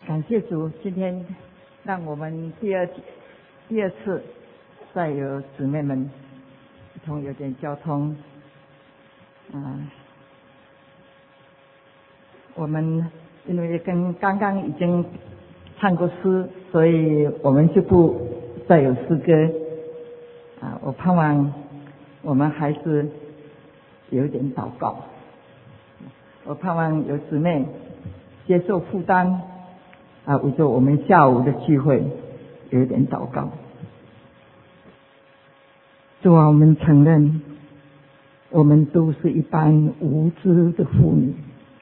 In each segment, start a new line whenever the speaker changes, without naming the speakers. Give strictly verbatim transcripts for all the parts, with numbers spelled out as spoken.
感谢主，今天让我们第二第二次再有姊妹们一同有点交通。嗯，我们因为跟刚刚已经唱过诗，所以我们就不再有诗歌。啊，我盼望我们还是有一点祷告。我盼望有姊妹接受负担。啊，为着我们下午的聚会有一点祷告。主啊，我们承认我们都是一般无知的妇女。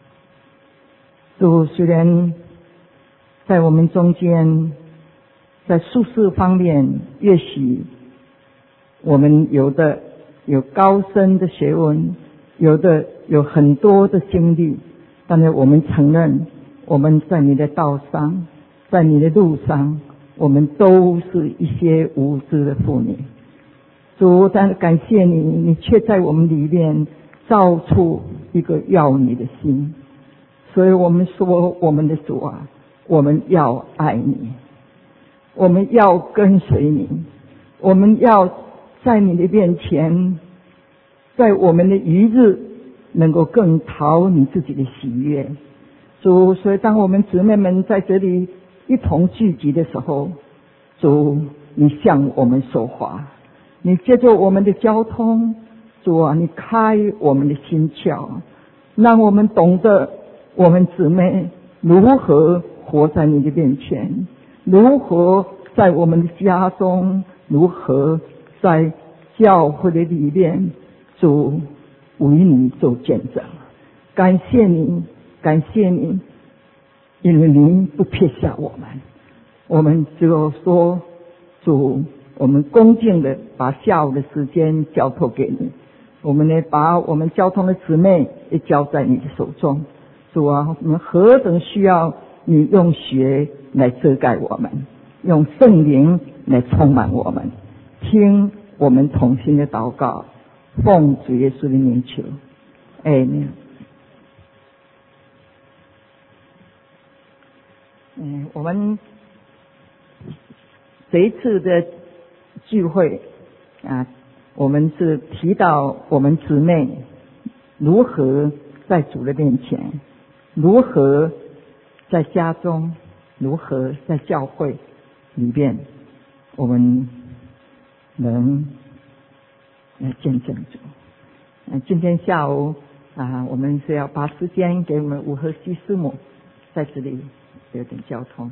主，虽然在我们中间在术士方面也许我们有的有高深的学问，有的有很多的经历，但是我们承认我们在你的道上，在你的路上，我们都是一些无知的妇女。主，但感谢你，你却在我们里面造出一个要你的心。所以我们说，我们的主啊，我们要爱你，我们要跟随你，我们要在你的面前，在我们的余日能够更讨你自己的喜悦。主，所以当我们姊妹们在这里一同聚集的时候，主，你向我们说话，你借着我们的交通，主啊，你开我们的心窍，让我们懂得我们姊妹如何活在你的面前，如何在我们的家中，如何在教会的里面，主为你做见证。感谢你，感谢你，因为您不撇下我们。我们就说，主，我们恭敬的把下午的时间交托给你，我们呢把我们交通的姊妹也交在你的手中。主啊，我们何等需要你用血来遮盖我们，用圣灵来充满我们。听我们同心的祷告，奉主耶稣的名求，阿们。嗯，我们这一次的聚会啊，我们是提到我们姊妹如何在主的面前，如何在家中，如何在教会里边，我们能来见证主。嗯，今天下午啊，我们是要把时间给我们五和西师母在这里有点交通。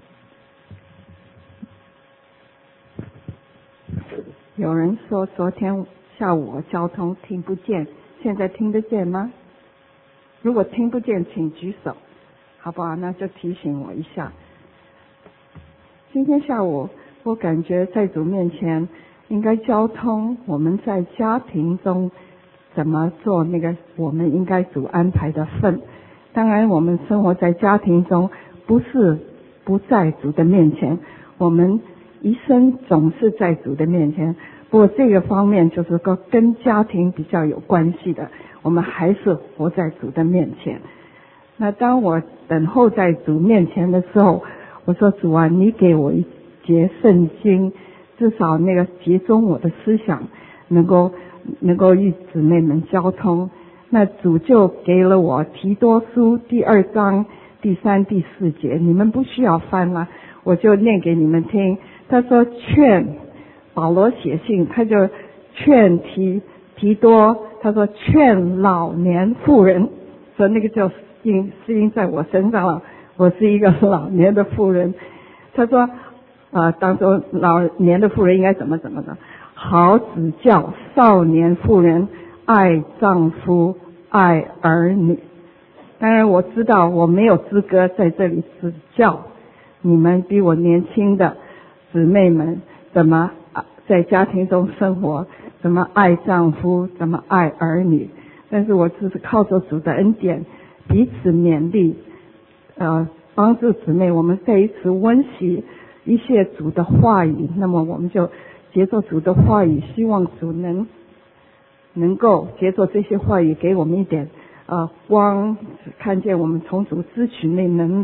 有人说昨天下午我交通听不见，现在听得见吗？如果听不见请举手，好不好？那就提醒我一下。今天下午我感觉在主面前应该交通我们在家庭中怎么做那个我们应该主安排的份。当然我们生活在家庭中不是不在主的面前，我们一生总是在主的面前，不过这个方面就是说跟家庭比较有关系的，我们还是活在主的面前。那当我等候在主面前的时候，我说主啊，你给我一节圣经，至少那个集中我的思想，能够能够与姊妹们交通。那主就给了我提多书第二章第三第四节，你们不需要翻了，我就念给你们听。他说劝保罗写信，他就劝提提多，他说劝老年妇人，说那个叫适应适应在我身上了，我是一个老年的妇人。他说啊，当说老年的妇人应该怎么怎么的，好指教少年妇人爱丈夫爱儿女。当然我知道我没有资格在这里指教你们比我年轻的姊妹们怎么在家庭中生活，怎么爱丈夫，怎么爱儿女。但是我只是靠着主的恩典彼此勉励，呃，帮助姊妹我们再一次温习一些主的话语。那么我们就接受主的话语，希望主能能够接受这些话语给我们一点呃光，看见我们从主支取那能力，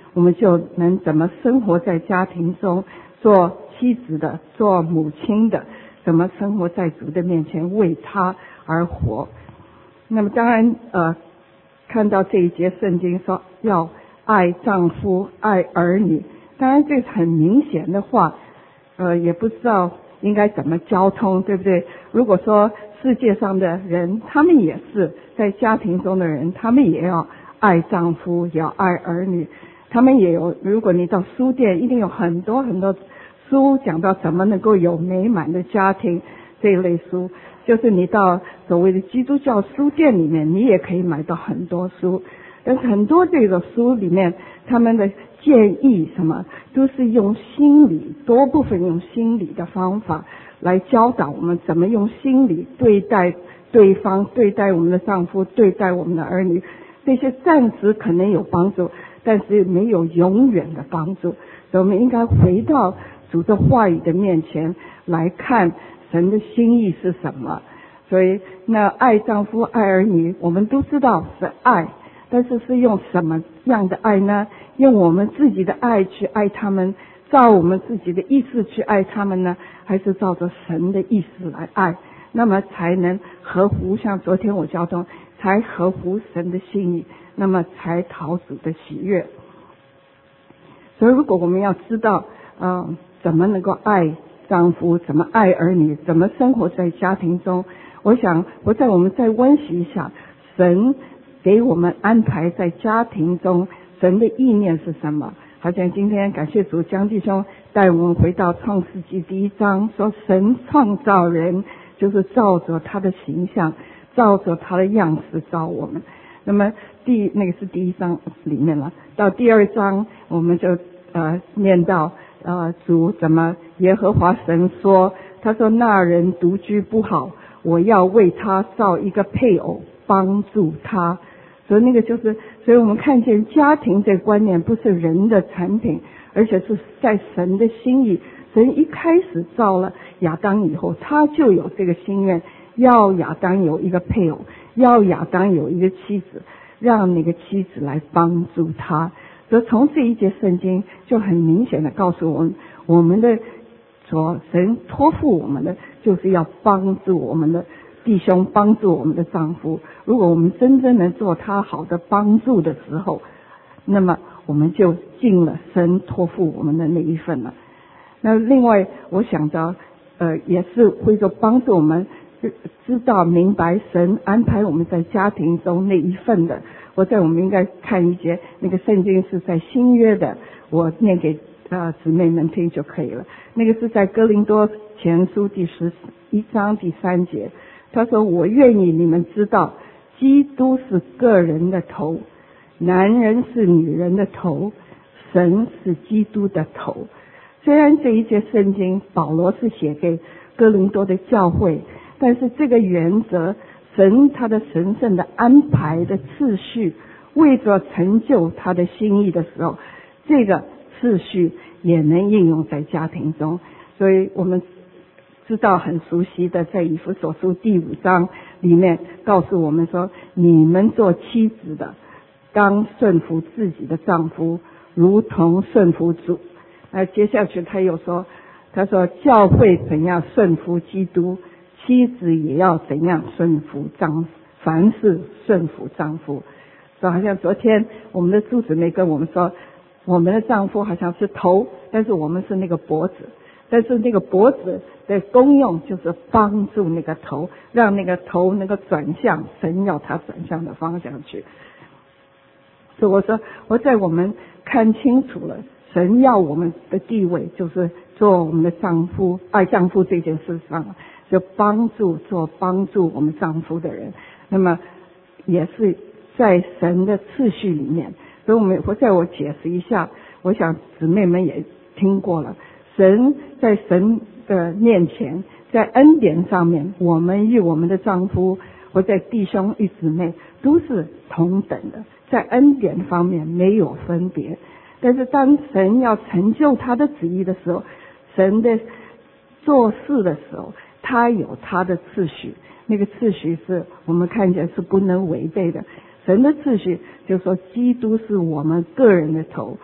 我们就能怎么生活在家庭中，做妻子的，做母亲的，怎么生活在主的面前，为他而活。那么当然呃，看到这一节圣经说要爱丈夫，爱儿女，当然这是很明显的话，呃，也不知道应该怎么交通，对不对？如果说世界上的人，他们也是在家庭中的人，他们也要爱丈夫，也要爱儿女，他们也有，如果你到书店，一定有很多很多书讲到怎么能够有美满的家庭，这一类书，就是你到所谓的基督教书店里面，你也可以买到很多书，但是很多这个书里面，他们的建议什么都是用心理，多部分用心理的方法来教导我们怎么用心理对待对方，对待我们的丈夫，对待我们的儿女。这些暂时可能有帮助，但是没有永远的帮助，所以我们应该回到主的话语的面前来看神的心意是什么。所以那爱丈夫爱儿女，我们都知道是爱，但是是用什么样的爱呢？用我们自己的爱去爱他们，照我们自己的意思去爱他们呢，还是照着神的意思来爱？那么才能合乎，像昨天我交通，才合乎神的心意，那么才讨主的喜悦。所以如果我们要知道嗯、呃，怎么能够爱丈夫，怎么爱儿女，怎么生活在家庭中，我想我在我们再温习一下神给我们安排在家庭中神的意念是什么。好像今天感谢主，江弟兄带我们回到创世纪第一章，说神创造人就是照着他的形象，照着他的样式造我们。那么第那个是第一章里面了，到第二章我们就呃念到呃主怎么耶和华神说，他说那人独居不好，我要为他造一个配偶帮助他。所以那个就是，所以我们看见家庭这个观念不是人的产品，而且是在神的心意。神一开始造了亚当以后，他就有这个心愿，要亚当有一个配偶，要亚当有一个妻子，让那个妻子来帮助他。所以从这一节圣经就很明显的告诉我们，我们的所神托付我们的就是要帮助我们的弟兄，帮助我们的丈夫。如果我们真正能做他好的帮助的时候，那么我们就尽了神托付我们的那一份了。那另外我想到呃，也是会说帮助我们知道明白神安排我们在家庭中那一份的。我在我们应该看一节，那个圣经是在新约的，我念给呃姊妹们听就可以了。那个是在哥林多前书第十一章第三节，他说我愿意你们知道，基督是个人的头，男人是女人的头，神是基督的头。虽然这一节圣经保罗是写给哥林多的教会，但是这个原则，神他的神圣的安排的次序，为着成就他的心意的时候，这个次序也能应用在家庭中。所以我们知道很熟悉的，在以弗所书第五章里面告诉我们说，你们做妻子的当顺服自己的丈夫，如同顺服主。那接下去他又说，他说教会怎样顺服基督，妻子也要怎样顺服丈夫，凡事顺服丈夫。所以好像昨天我们的朱姊妹跟我们说，我们的丈夫好像是头，但是我们是那个脖子，但是那个脖子的功用就是帮助那个头，让那个头能够转向神要他转向的方向去。所以我说，我在我们看清楚了神要我们的地位，就是做我们的丈夫，爱丈夫这件事上，就帮助做帮助我们丈夫的人。那么也是在神的次序里面，所以我们我在我解释一下，我想姊妹们也听过了。神在神的面前，在恩典上面，我们与我们的丈夫，或在弟兄与姊妹都是同等的，在恩典方面没有分别。但是当神要成就他的旨意的时候，神的做事的时候，他有他的次序，那个次序是我们看见是不能违背的。神的次序就是说，基督是我们个人的头，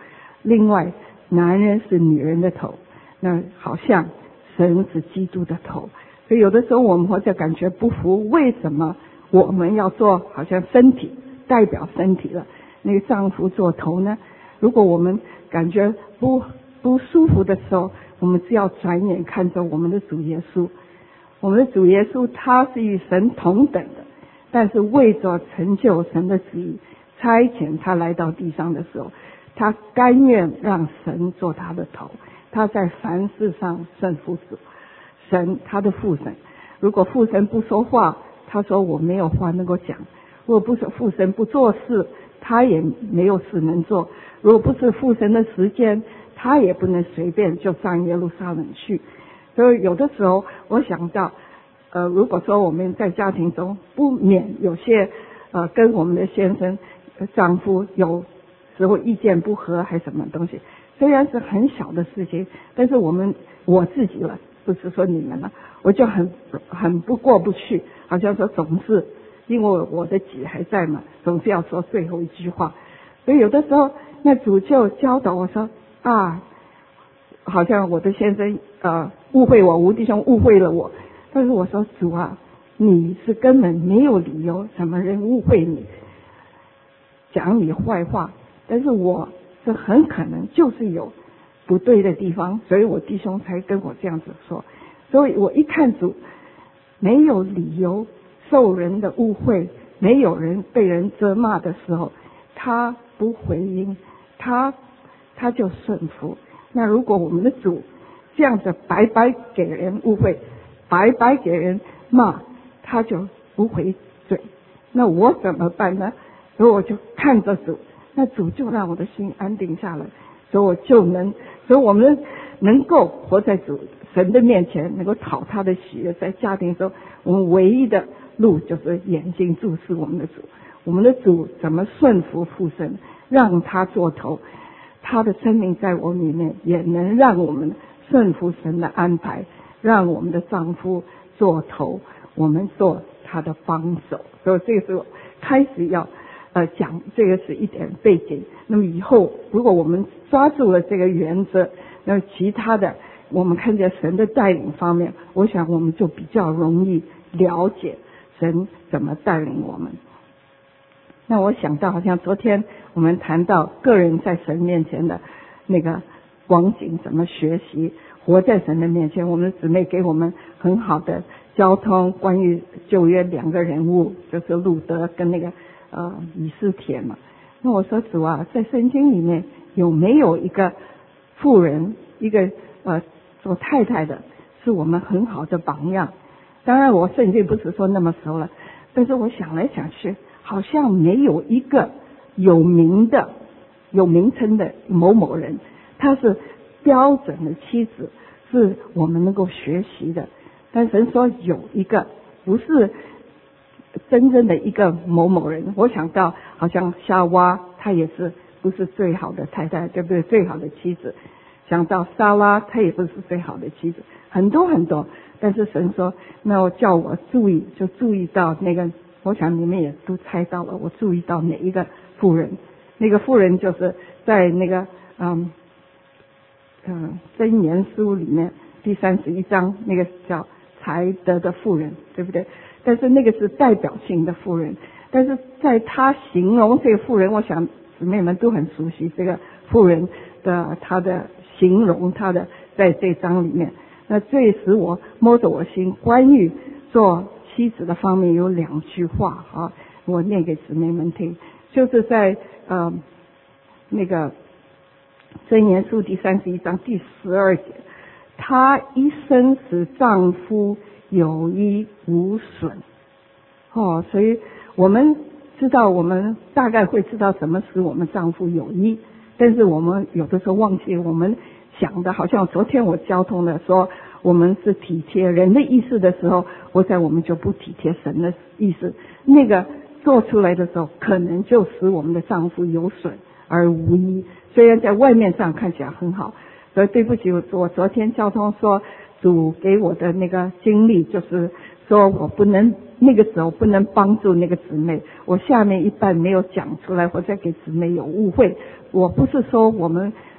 另外，男人是女人的头，那好像神是基督的头。所以有的时候我们或者感觉不服，为什么我们要做好像身体代表身体了，那个丈夫做头呢？如果我们感觉不不舒服的时候，我们只要转眼看着我们的主耶稣。我们的主耶稣他是与神同等的，但是为着成就神的旨意，差遣他来到地上的时候，他甘愿让神做他的头。他在凡事上胜负主，神他的父神，如果父神不说话，他说我没有话能够讲；如果不是父神不做事，他也没有事能做；如果不是父神的时间，他也不能随便就上耶路撒冷去。所以有的时候我想到呃，如果说我们在家庭中不免有些呃跟我们的先生丈夫有时候意见不合还什么东西，虽然是很小的事情，但是我们我自己了，不是说你们了，我就很很不过不去，好像说总是因为我的己还在嘛，总是要说最后一句话。所以有的时候那主就教导我说啊，好像我的先生呃误会我，吴弟兄误会了我，但是我说主啊，你是根本没有理由什么人误会你，讲你坏话，但是我是很可能就是有不对的地方，所以我弟兄才跟我这样子说。所以我一看主没有理由受人的误会，没有人被人责骂的时候，他不回应，他他就顺服。那如果我们的主这样子白白给人误会，白白给人骂，他就不回嘴，那我怎么办呢？所以我就看着主，那主就让我的心安定下来，所以我就能，所以我们能够活在主神的面前，能够讨他的喜悦。在家庭中，我们唯一的路就是眼睛注视我们的主，我们的主怎么顺服父神，让他做头，他的生命在我们里面也能让我们顺服神的安排，让我们的丈夫做头，我们做他的帮手。所以这个时候开始要呃讲，这个是一点背景。那么以后如果我们抓住了这个原则，那么其他的我们看见神的带领方面，我想我们就比较容易了解神怎么带领我们。那我想到好像昨天我们谈到个人在神面前的那个光景，怎么学习活在神的面前。我们的姊妹给我们很好的交通，关于旧约两个人物，就是路德跟那个呃以斯帖嘛。那我说主啊，在圣经里面有没有一个妇人，一个呃做太太的，是我们很好的榜样？当然我圣经不是说那么熟了，但是我想来想去，好像没有一个有名的有名称的某某人，他是标准的妻子，是我们能够学习的。但神说有一个，不是真正的一个某某人。我想到好像夏娃，她也是不是最好的太太，对不对？最好的妻子。想到撒拉，她也不是最好的妻子，很多很多。但是神说，那我叫我注意，就注意到那个，我想你们也都猜到了，我注意到哪一个妇人？那个妇人就是在那个嗯嗯箴言书里面第三十一章，那个叫才德的妇人，对不对？但是那个是代表性的妇人，但是在他形容这个妇人，我想姊妹们都很熟悉这个妇人的她的形容，她的在这章里面。那最使我摸着我心，关于做妻子的方面有两句话啊，我念给姊妹们听，就是在呃那个箴言书第三十一章第十二节，她一生使丈夫有益无损。哦，所以我们知道，我们大概会知道什么使我们丈夫有益，但是我们有的时候忘记，我们想的好像昨天我交通的说我们是体贴人的意思的时候，我想我们就不体贴神的意思，那个做出来的时候可能就使我们的丈夫有损而无益，虽然在外面上看起来很好。所以对不起，我昨天交通说主给我的那个经历，就是说我不能那个时候不能帮助那个姊妹，我下面一半没有讲出来，或者给姊妹有误会。我不是说我们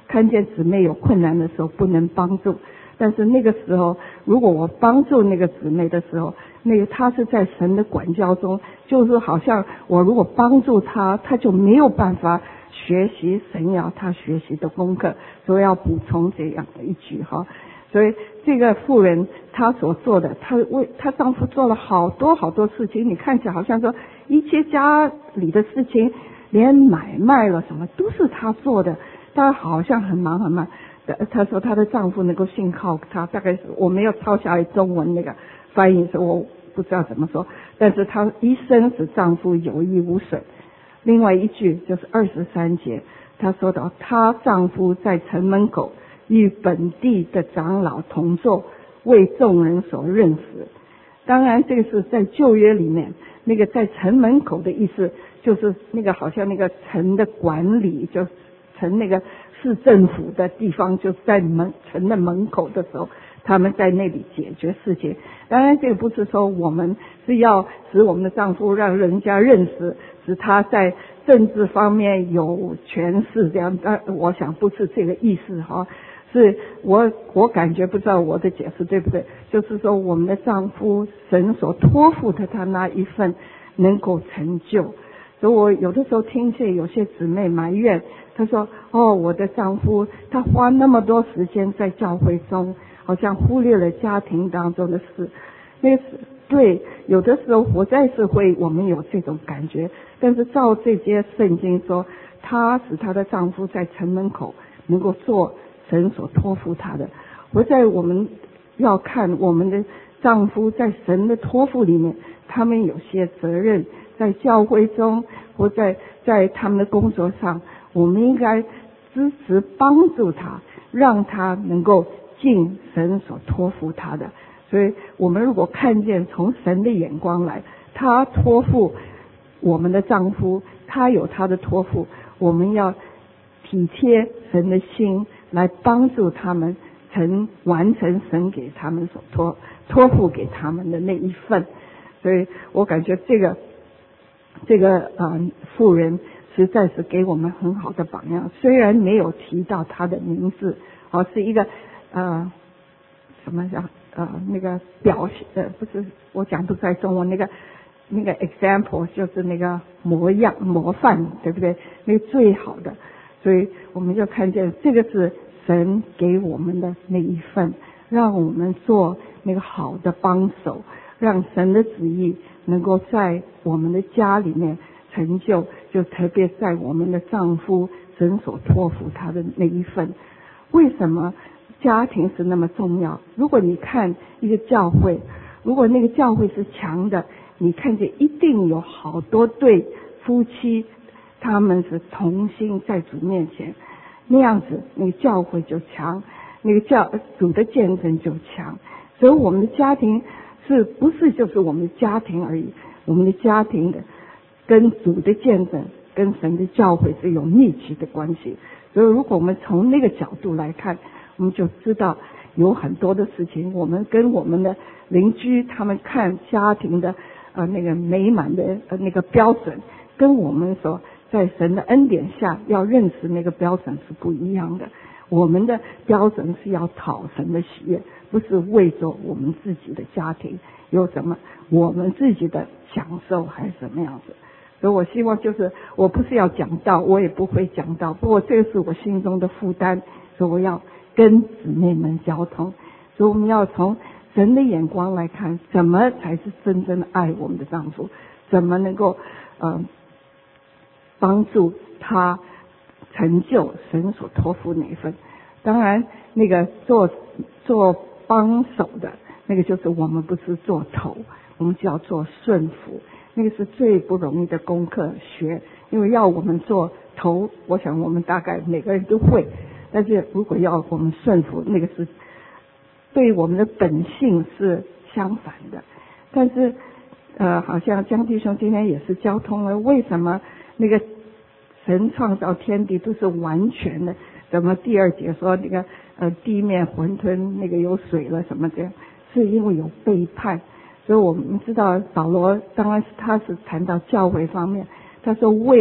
看见姊妹有困难的时候不能帮助，但是那个时候如果我帮助那个姊妹的时候，那个她是在神的管教中，就是好像我如果帮助她，她就没有办法学习神要她学习的功课，所以要补充这样的一句哈。所以这个妇人她所做的，她为她丈夫做了好多好多事情，你看起来好像说一切家里的事情，连买卖了什么都是她做的，她好像很忙很忙。她说她的丈夫能够信靠她，大概是我没有抄下来中文那个翻译，是我不知道怎么说，但是她一生使丈夫有益无损。另外一句就是二十三节，她说到她丈夫在城门口与本地的长老同坐，为众人所认识。当然这个是在旧约里面，那个在城门口的意思就是那个好像那个城的管理，就城那个市政府的地方，就在门城的门口的时候，他们在那里解决事情。当然这个不是说我们是要使我们的丈夫让人家认识，使他在政治方面有权势这样，但我想不是这个意思哈。是我我感觉不知道我的解释对不对，就是说我们的丈夫神所托付的他那一份能够成就。所以我有的时候听见有些姊妹埋怨，她说哦，我的丈夫他花那么多时间在教会中，好像忽略了家庭当中的事。那个对，有的时候活在社会我们有这种感觉，但是照这些圣经说，她使她的丈夫在城门口能够做神所托付她的。我在我们要看我们的丈夫在神的托付里面，他们有些责任，在教会中或在在他们的工作上，我们应该支持帮助他，让他能够尽神所托付他的。所以我们如果看见从神的眼光来，他托付我们的丈夫，他有他的托付，我们要体贴神的心来帮助他们成完成神给他们所托托付给他们的那一份。所以我感觉这个这个呃妇人实在是给我们很好的榜样，虽然没有提到她的名字，而、哦、是一个呃什么叫呃那个表现呃不是我讲不出来中文，那个那个 example 就是那个模样模范，对不对？那个最好的。所以我们就看见这个是神给我们的那一份，让我们做那个好的帮手，让神的旨意能够在我们的家里面成就，就特别在我们的丈夫神所托付他的那一份。为什么家庭是那么重要？如果你看一个教会，如果那个教会是强的，你看见一定有好多对夫妻他们是同心在主面前，那样子那个教会就强，那个教主的见证就强。所以我们的家庭是不是就是我们的家庭而已？我们的家庭的跟主的见证跟神的教会是有密切的关系。所以如果我们从那个角度来看，我们就知道有很多的事情，我们跟我们的邻居他们看家庭的呃那个美满的呃那个标准，跟我们所在神的恩典下要认识那个标准是不一样的。我们的标准是要讨神的喜悦，不是为着我们自己的家庭有什么我们自己的享受还是什么样子。所以我希望就是我不是要讲道，我也不会讲道，不过这个是我心中的负担，所以我要跟姊妹们交通。所以我们要从神的眼光来看，怎么才是真正的爱我们的丈夫，怎么能够呃帮助他成就神所托付那一份。当然那个做做帮手的那个就是我们不是做头，我们就要做顺服，那个是最不容易的功课学。因为要我们做头，我想我们大概每个人都会，但是如果要我们顺服，那个是对我们的本性是相反的。但是呃，好像江弟兄今天也是交通了，为什么那个神创造天地都是完全的，怎么第二节说那个呃地面混沌那个有水了什么这样，是因为有背叛。所以我们知道保罗当然是他是谈到教会方面，他说为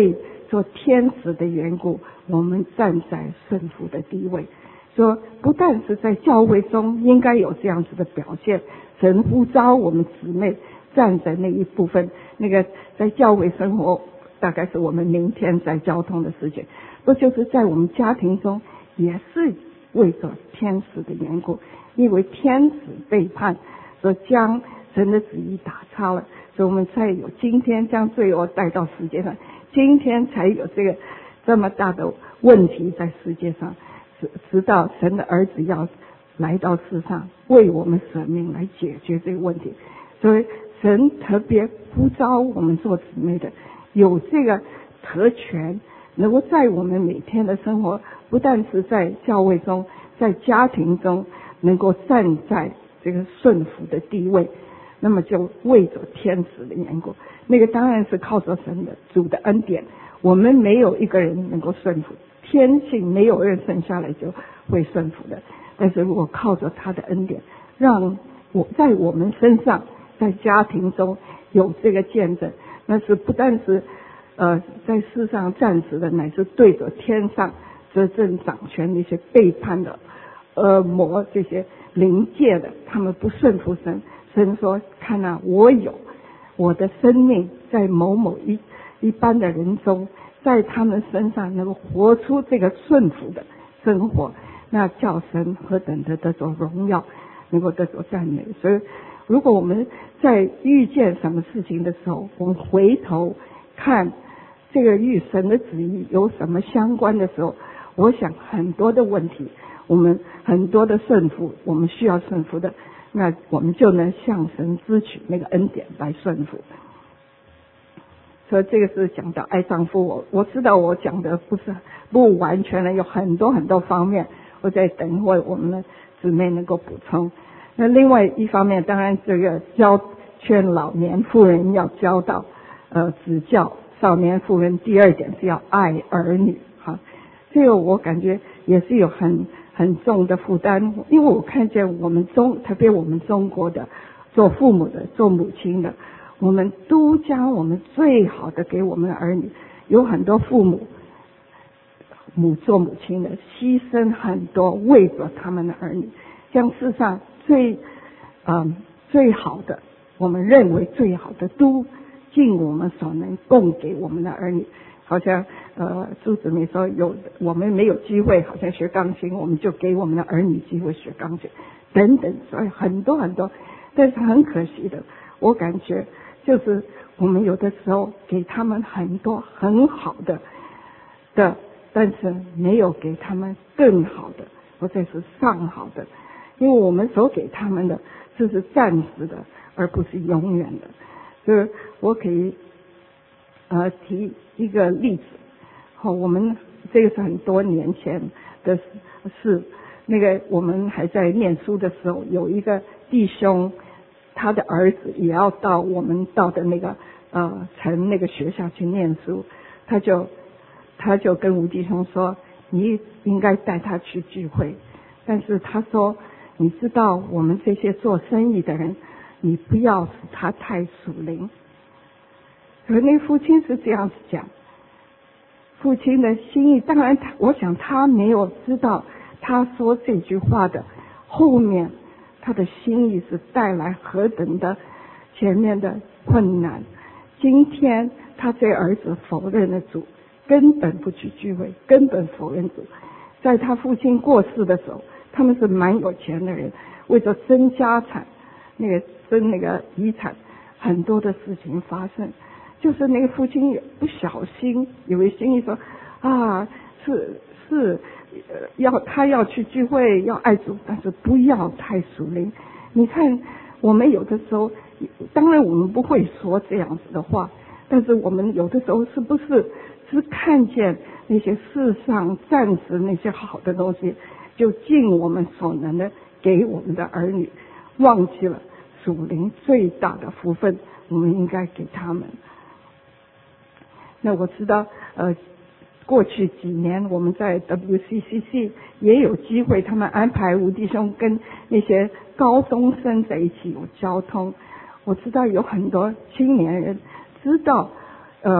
做天使的缘故，我们站在顺服的地位。说不但是在教会中应该有这样子的表现，神呼召我们姊妹站在那一部分，那个在教会生活大概是我们明天在交通的事情，不就是在我们家庭中也是为着天使的缘故，因为天使背叛，所以将神的旨意打叉了，所以我们才有今天将罪恶带到世界上，今天才有这个这么大的问题在世界上，直直到神的儿子要来到世上为我们舍命来解决这个问题。所以神特别呼召我们做姊妹的有这个特权，能够在我们每天的生活，不但是在教会中，在家庭中能够站在这个顺服的地位，那么就为着天使的缘故，那个当然是靠着神的主的恩典，我们没有一个人能够顺服，天性没有人生下来就会顺服的，但是如果靠着他的恩典，让我在我们身上在家庭中有这个见证，那是不但是呃在世上暂时的，乃是对着天上执政掌权那些背叛的恶魔，这些灵界的，他们不顺服神，神说看啊，我有我的生命在某某一一般的人中，在他们身上能够活出这个顺服的生活，那叫神何等的得着荣耀，能够得着赞美。所以如果我们在遇见什么事情的时候，我们回头看这个与神的旨意有什么相关的时候，我想很多的问题，我们很多的顺服，我们需要顺服的，那我们就能向神支取那个恩典来顺服。所以这个是讲到爱丈夫，我我知道我讲的不是不完全的，有很多很多方面，我在等会我们的姊妹能够补充。那另外一方面，当然这个教劝老年妇人要教导呃指教少年妇人，第二点是要爱儿女。哈，这个我感觉也是有很很重的负担，因为我看见我们中特别我们中国的做父母的做母亲的，我们都将我们最好的给我们的儿女，有很多父母母做母亲的牺牲很多为着他们的儿女，像世上最嗯最好的，我们认为最好的都尽我们所能供给我们的儿女。好像呃朱姊妹说有我们没有机会好像学钢琴，我们就给我们的儿女机会学钢琴等等，所以很多很多。但是很可惜的，我感觉就是我们有的时候给他们很多很好的的，但是没有给他们更好的或者是上好的，因为我们所给他们的这是暂时的，而不是永远的。就是我可以呃提一个例子，好，我们这个是很多年前的事，那个我们还在念书的时候，有一个弟兄，他的儿子也要到我们到的那个呃城那个学校去念书，他就他就跟吴弟兄说，你应该带他去聚会，但是他说，你知道我们这些做生意的人，你不要使他太属灵。可那父亲是这样子讲，父亲的心意，当然他我想他没有知道他说这句话的后面他的心意是带来何等的前面的困难。今天他这儿子否认了主，根本不去聚会，根本否认主。在他父亲过世的时候，他们是蛮有钱的人，为了争家产，那个争那个遗产，很多的事情发生。就是那个父亲也不小心，以为心里说啊，是是呃要他要去聚会，要爱主，但是不要太属灵。你看我们有的时候，当然我们不会说这样子的话，但是我们有的时候是不是只看见那些世上暂时那些好的东西，就尽我们所能的给我们的儿女，忘记了属灵最大的福分，我们应该给他们。那我知道呃过去几年我们在 W C C C 也有机会，他们安排吴弟兄跟那些高中生在一起有交通。我知道有很多青年人知道呃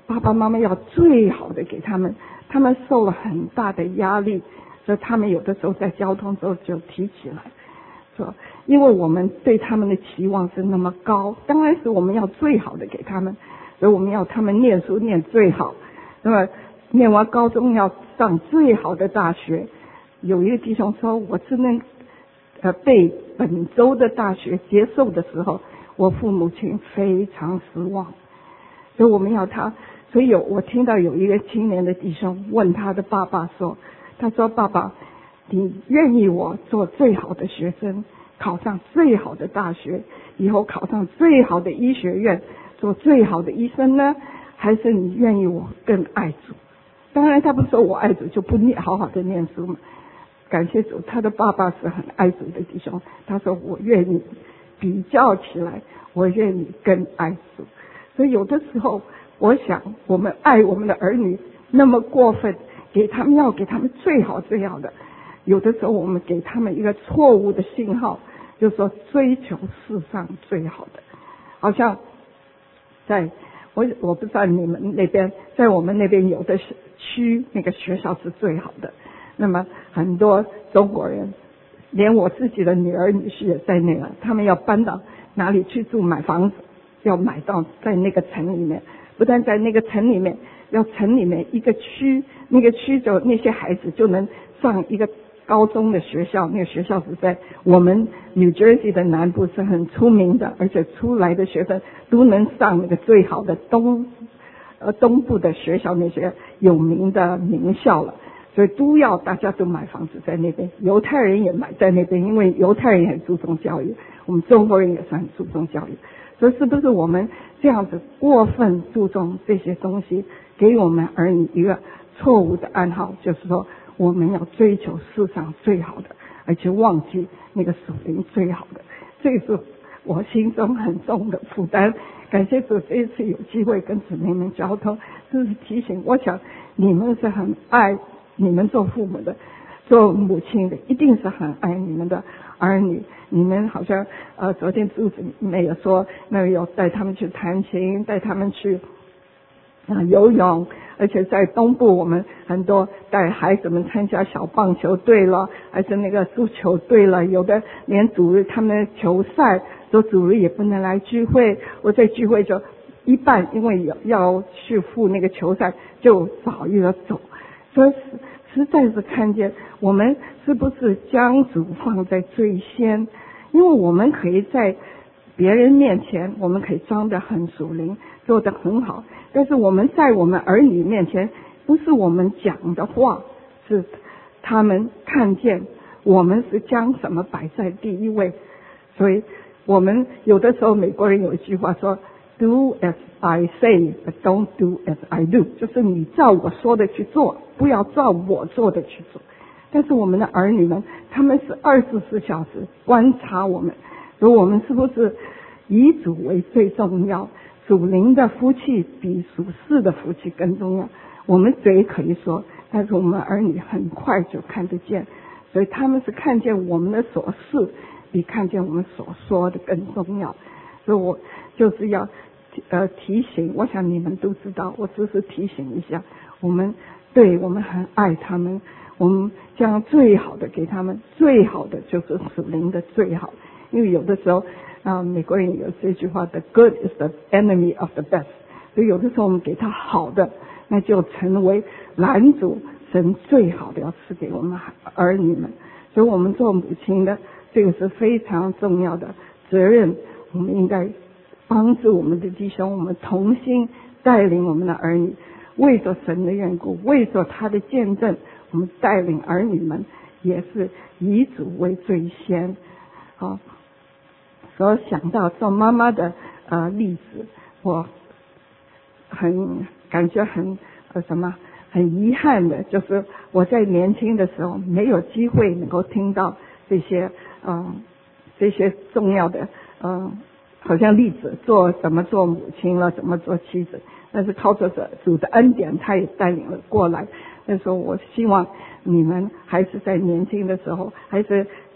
爸爸妈妈要最好的给他们，他们受了很大的压力，所以他们有的时候在交通之后就提起来说，因为我们对他们的期望是那么高，当然是我们要最好的给他们，所以我们要他们念书念最好，那么念完高中要上最好的大学。有一个弟兄说，我只能呃被本州的大学接受的时候，我父母亲非常失望，所以我们要他。所以有我听到有一个青年的弟兄问他的爸爸说，他说爸爸，你愿意我做最好的学生，考上最好的大学，以后考上最好的医学院，做最好的医生呢，还是你愿意我更爱主？当然他不说我爱主就不念好好的念书嘛，感谢主，他的爸爸是很爱主的弟兄，他说我愿意，比较起来我愿意更爱主。所以有的时候我想我们爱我们的儿女那么过分，给他们要给他们最好最好的，有的时候我们给他们一个错误的信号，就是说追求世上最好的。好像在我我不知道你们那边，在我们那边有的区那个学校是最好的，那么很多中国人，连我自己的女儿女婿也在那个，他们要搬到哪里去住买房子，要买到在那个城里面，不但在那个城里面，要城里面一个区，那个区就那些孩子就能上一个高中的学校，那个学校是在我们 New Jersey 的南部是很出名的，而且出来的学生都能上那个最好的东呃东部的学校，那些有名的名校了，所以都要大家都买房子在那边，犹太人也买在那边，因为犹太人也很注重教育，我们中国人也是很注重教育，所以是不是我们这样子过分注重这些东西，给我们儿女一个错误的暗号，就是说我们要追求世上最好的，而且忘记那个属灵最好的，这是我心中很重的负担。感谢主，这一次有机会跟姊妹们交通，这是提醒。我想你们是很爱你们做父母的，做母亲的，一定是很爱你们的儿女。你们好像呃，昨天朱姊妹也说，那个有带他们去弹琴，带他们去啊游泳，而且在东部我们很多带孩子们参加小棒球队了，还是那个足球队了，有的连主日他们的球赛说主日也不能来聚会，我在聚会就一半因为有要去赴那个球赛就早一个走，所以实在是看见我们是不是将主放在最先，因为我们可以在别人面前我们可以装得很属灵，做得很好，但是我们在我们儿女面前，不是我们讲的话，是他们看见我们是将什么摆在第一位。所以我们有的时候美国人有一句话说 Do as I say but don't do as I do， 就是你照我说的去做，不要照我做的去做。但是我们的儿女们他们是二十四小时观察我们，所以我们是不是以主为最重要，属灵的福气比属世的福气更重要。我们嘴可以说，但是我们儿女很快就看得见，所以他们是看见我们的所事比看见我们所说的更重要。所以我就是要呃提醒，我想你们都知道，我只是提醒一下，我们对我们很爱他们，我们将最好的给他们，最好的就是属灵的最好。因为有的时候啊，美国人有这句话 The good is the enemy of the best， 所以有的时候我们给他好的，那就成为拦阻神最好的要赐给我们儿女们。所以我们做母亲的，这个是非常重要的责任，我们应该帮助我们的弟兄，我们同心带领我们的儿女，为着神的缘故，为着他的见证，我们带领儿女们也是以主为最先。好，所想到做妈妈的呃例子，我很感觉很呃什么很遗憾的，就是我在年轻的时候没有机会能够听到这些嗯、呃、这些重要的嗯、呃、好像例子，做怎么做母亲了，怎么做妻子，但是靠着主的恩典，他也带领了过来。但是我希望你们还是在年轻的时候，还是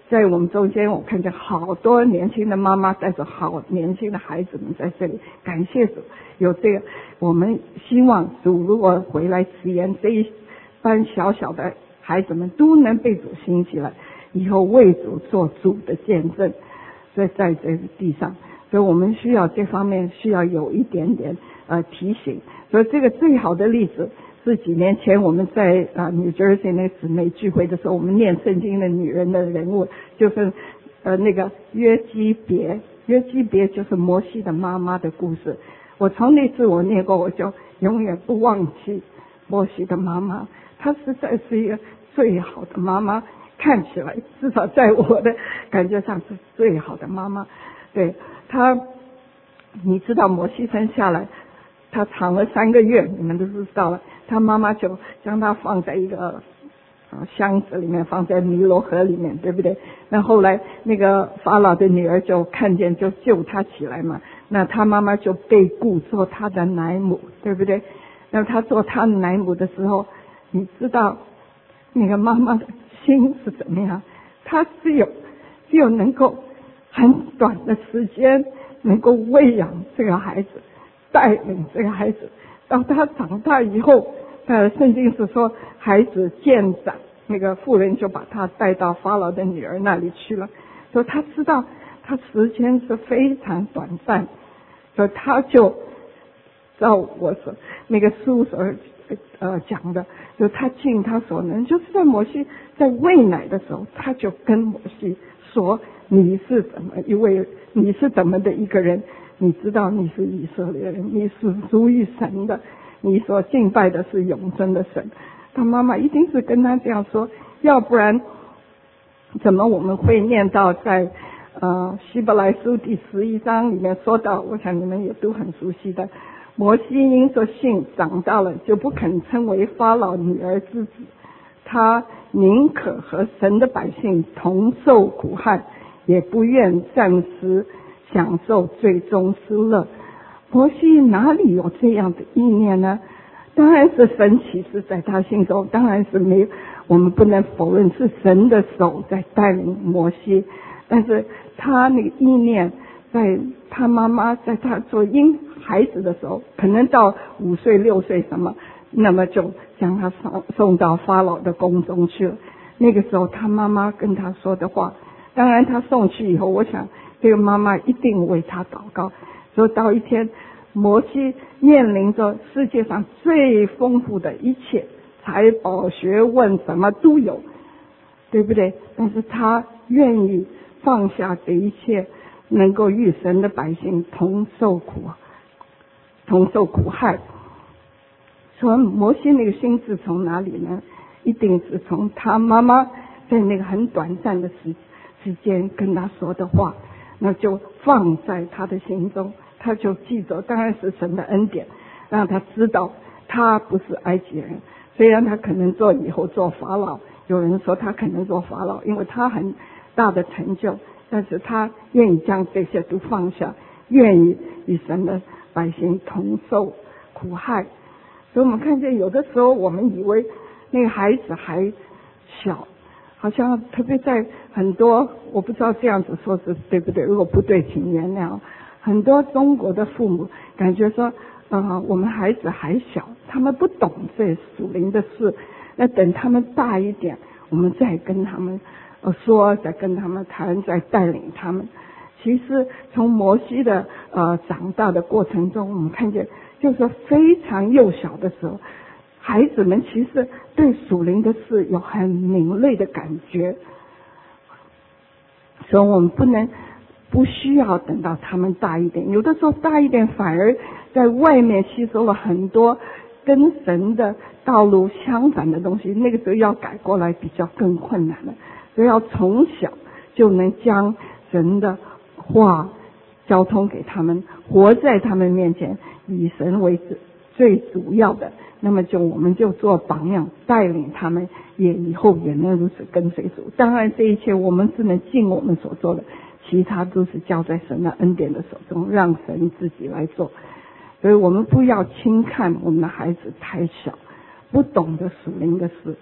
在我们中间，我看见好多年轻的妈妈带着好年轻的孩子们在这里，感谢主有这个。我们希望主如果回来实验，这一班小小的孩子们都能被主兴起来，以后为主做主的见证，在在这个地上。所以我们需要这方面需要有一点点呃提醒。所以这个最好的例子是几年前我们在啊 New Jersey 那姊妹聚会的时候，我们念圣经的女人的人物，就是呃那个约基别，约基别就是摩西的妈妈的故事。我从那次我念过，我就永远不忘记摩西的妈妈，她实在是一个最好的妈妈，看起来至少在我的感觉上是最好的妈妈。对她，你知道摩西生下来，他躺了三个月，你们都知道了。他妈妈就将他放在一个呃箱子里面，放在尼罗河里面，对不对？那后来那个法老的女儿就看见，就救他起来嘛。那他妈妈就被雇做他的奶母，对不对？那他做他的奶母的时候，你知道那个妈妈的心是怎么样？她只有只有能够很短的时间能够喂养这个孩子，带领这个孩子，到他长大以后，呃，圣经是说孩子渐长，那个妇人就把他带到法老的女儿那里去了。所以他知道他时间是非常短暂，所以他就照我所那个书所呃讲的，就他尽他所能，就是在摩西在喂奶的时候，他就跟摩西说：“你是怎么一位？你是怎么的一个人？你知道你是以色列人，你是属于神的，你所敬拜的是永生的神。”他妈妈一定是跟他这样说，要不然怎么我们会念到在呃希伯来书第十一章里面说到，我想你们也都很熟悉的，摩西因着信长大了，就不肯称为法老女儿之子，他宁可和神的百姓同受苦害，也不愿暂时享受最终之乐。摩西哪里有这样的意念呢？当然是神启示在他心中，当然是没有，我们不能否认是神的手在带领摩西，但是他那个意念在他妈妈在他做婴孩子的时候，可能到五岁六岁什么，那么就将他送送到法老的宫中去了。那个时候他妈妈跟他说的话，当然他送去以后，我想这个妈妈一定为他祷告。所以到一天，摩西面临着世界上最丰富的一切，财宝学问什么都有，对不对？但是他愿意放下这一切，能够与神的百姓同受苦同受苦害。所以摩西那个心是从哪里呢？一定是从他妈妈在那个很短暂的时时间跟他说的话，那就放在他的心中，他就记着，当然是神的恩典，让他知道他不是埃及人。虽然他可能做以后做法老，有人说他可能做法老，因为他很大的成就，但是他愿意将这些都放下，愿意与神的百姓同受苦害。所以我们看见有的时候我们以为那个孩子还小，好像特别在很多，我不知道这样子说是对不对，如果不对请原谅。很多中国的父母感觉说呃，我们孩子还小，他们不懂这属灵的事，那等他们大一点，我们再跟他们呃说，再跟他们谈，再带领他们。其实从摩西的呃长大的过程中，我们看见就是非常幼小的时候，孩子们其实对属灵的事有很敏锐的感觉，所以我们不能不需要等到他们大一点，有的时候大一点反而在外面吸收了很多跟神的道路相反的东西，那个时候要改过来比较更困难了。所以要从小就能将神的话交通给他们，活在他们面前，以神为最主要的，那么就我们就做榜样，带领他们，也以后也能如此跟随主。当然这一切我们只能尽我们所做的，其他都是交在神的恩典的手中，让神自己来做。所以我们不要轻看我们的孩子太小，不懂得属灵的事，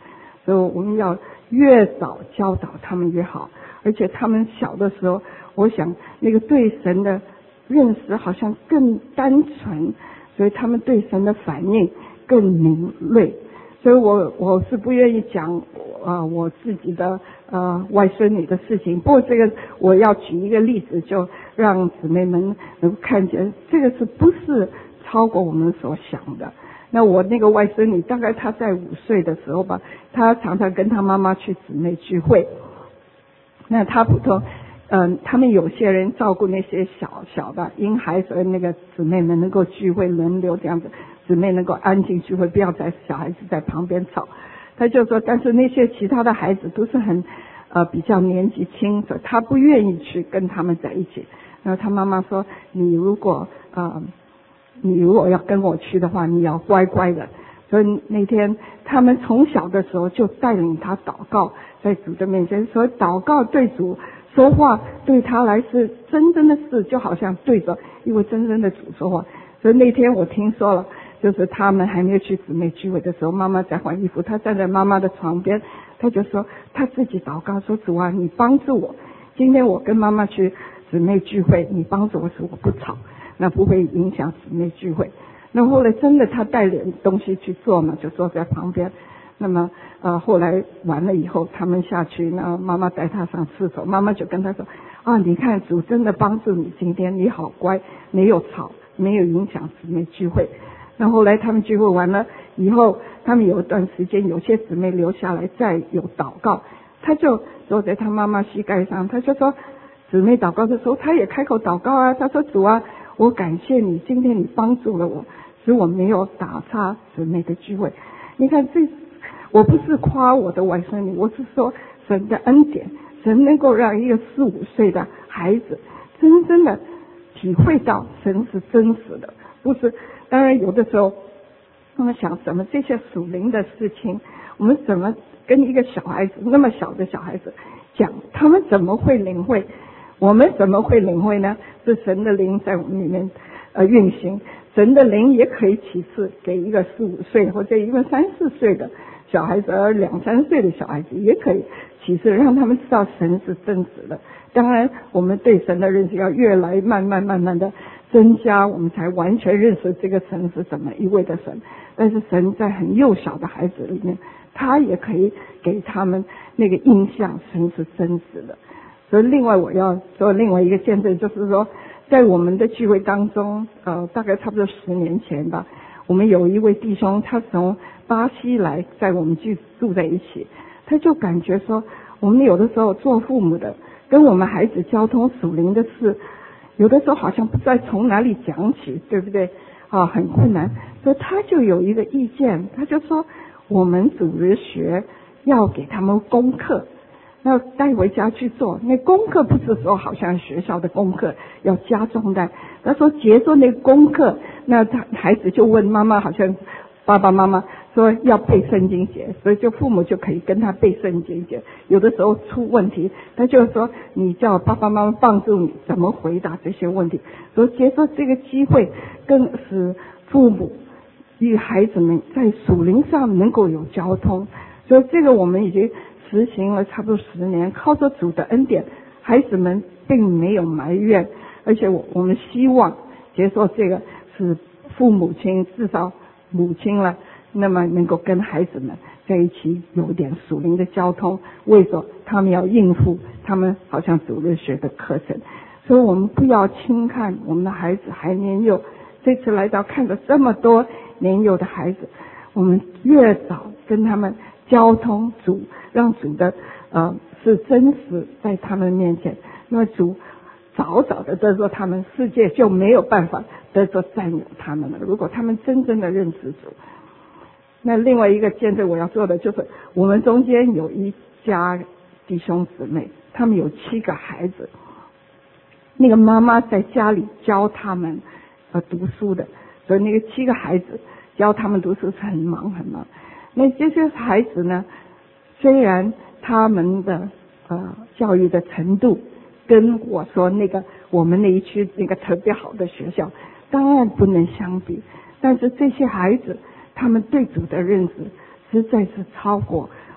所以我们要越早教导他们越好。而且他们小的时候，我想那个对神的认识好像更单纯，所以他们对神的反应更敏锐。所以我我是不愿意讲呃我自己的呃外孙女的事情，不过这个我要举一个例子，就让姊妹们能够看见这个是不是超过我们所想的。那我那个外孙女大概她在五岁的时候吧，她常常跟她妈妈去姊妹聚会。那她普通嗯，他们有些人照顾那些小小的婴孩，所以那个姊妹们能够聚会轮流这样子，姊妹能够安静聚会，不要在小孩子在旁边吵。他就说，但是那些其他的孩子都是很呃比较年纪轻，所以他不愿意去跟他们在一起。然后他妈妈说，你如果呃你如果要跟我去的话，你要乖乖的。所以那天他们从小的时候就带领他祷告，在主的面前，所以祷告对主说话对他来是真正的事，就好像对着一位真正的主说话。所以那天我听说了，就是他们还没有去姊妹聚会的时候，妈妈在换衣服，他站在妈妈的床边，他就说他自己祷告说，主啊，你帮助我，今天我跟妈妈去姊妹聚会，你帮助我使我不吵，那不会影响姊妹聚会。那后来真的他带点东西去做嘛，就坐在旁边。那么呃后来完了以后，他们下去，那妈妈带他上厕所，妈妈就跟他说，啊，你看主真的帮助你，今天你好乖，没有吵，没有影响姊妹聚会。那后来他们聚会完了以后，他们有一段时间有些姊妹留下来再有祷告，他就坐在他妈妈膝盖上，他就说姊妹祷告的时候他也开口祷告啊，他说主啊，我感谢你，今天你帮助了我，使我没有打岔姊妹的聚会。你看这我不是夸我的外孙女，我是说神的恩典，神能够让一个四五岁的孩子真正的体会到神是真实的。不是，当然有的时候我们想怎么这些属灵的事情，我们怎么跟一个小孩子那么小的小孩子讲，他们怎么会领会？我们怎么会领会呢？是神的灵在我们里面呃运行，神的灵也可以启示给一个四五岁或者一个三四岁的小孩子，而两三岁的小孩子也可以启示，让他们知道神是真实的。当然我们对神的认识要越来慢慢慢慢的增加，我们才完全认识这个神是怎么一位的神。但是神在很幼小的孩子里面，他也可以给他们那个印象，神是真实的。所以另外我要做另外一个见证，就是说在我们的聚会当中呃，大概差不多十年前吧，我们有一位弟兄，他从巴西来，在我们居住在一起，他就感觉说我们有的时候做父母的跟我们孩子交通属灵的事，有的时候好像不知道从哪里讲起，对不对啊？很困难。所以他就有一个意见，他就说我们主日学要给他们功课，要带回家去做。那功课不是说好像学校的功课要加重的，他说结束那功课，那他孩子就问妈妈，好像爸爸妈妈说要背圣经节，所以就父母就可以跟他背圣经节。有的时候出问题，他就说你叫爸爸妈妈帮助你怎么回答这些问题。所以接受这个机会，更使父母与孩子们在属灵上能够有交通。所以这个我们已经实行了差不多十年，靠着主的恩典，孩子们并没有埋怨，而且我我们希望接受这个是父母亲，至少母亲了，那么能够跟孩子们在一起有点属灵的交通，为着他们要应付他们好像主日学的课程。所以我们不要轻看我们的孩子还年幼，这次来到看了这么多年幼的孩子，我们越早跟他们交通主，让主的呃是真实在他们面前，那么主早早的得着他们，世界就没有办法得着占有他们了。如果他们真正的认识主。那另外一个见证我要做的就是，我们中间有一家弟兄姊妹，他们有七个孩子，那个妈妈在家里教他们呃读书的，所以那个七个孩子教他们读书是很忙很忙。那这些孩子呢，虽然他们的呃教育的程度跟我说那个我们那一区那个特别好的学校当然不能相比，但是这些孩子他们对主的认识实在是超过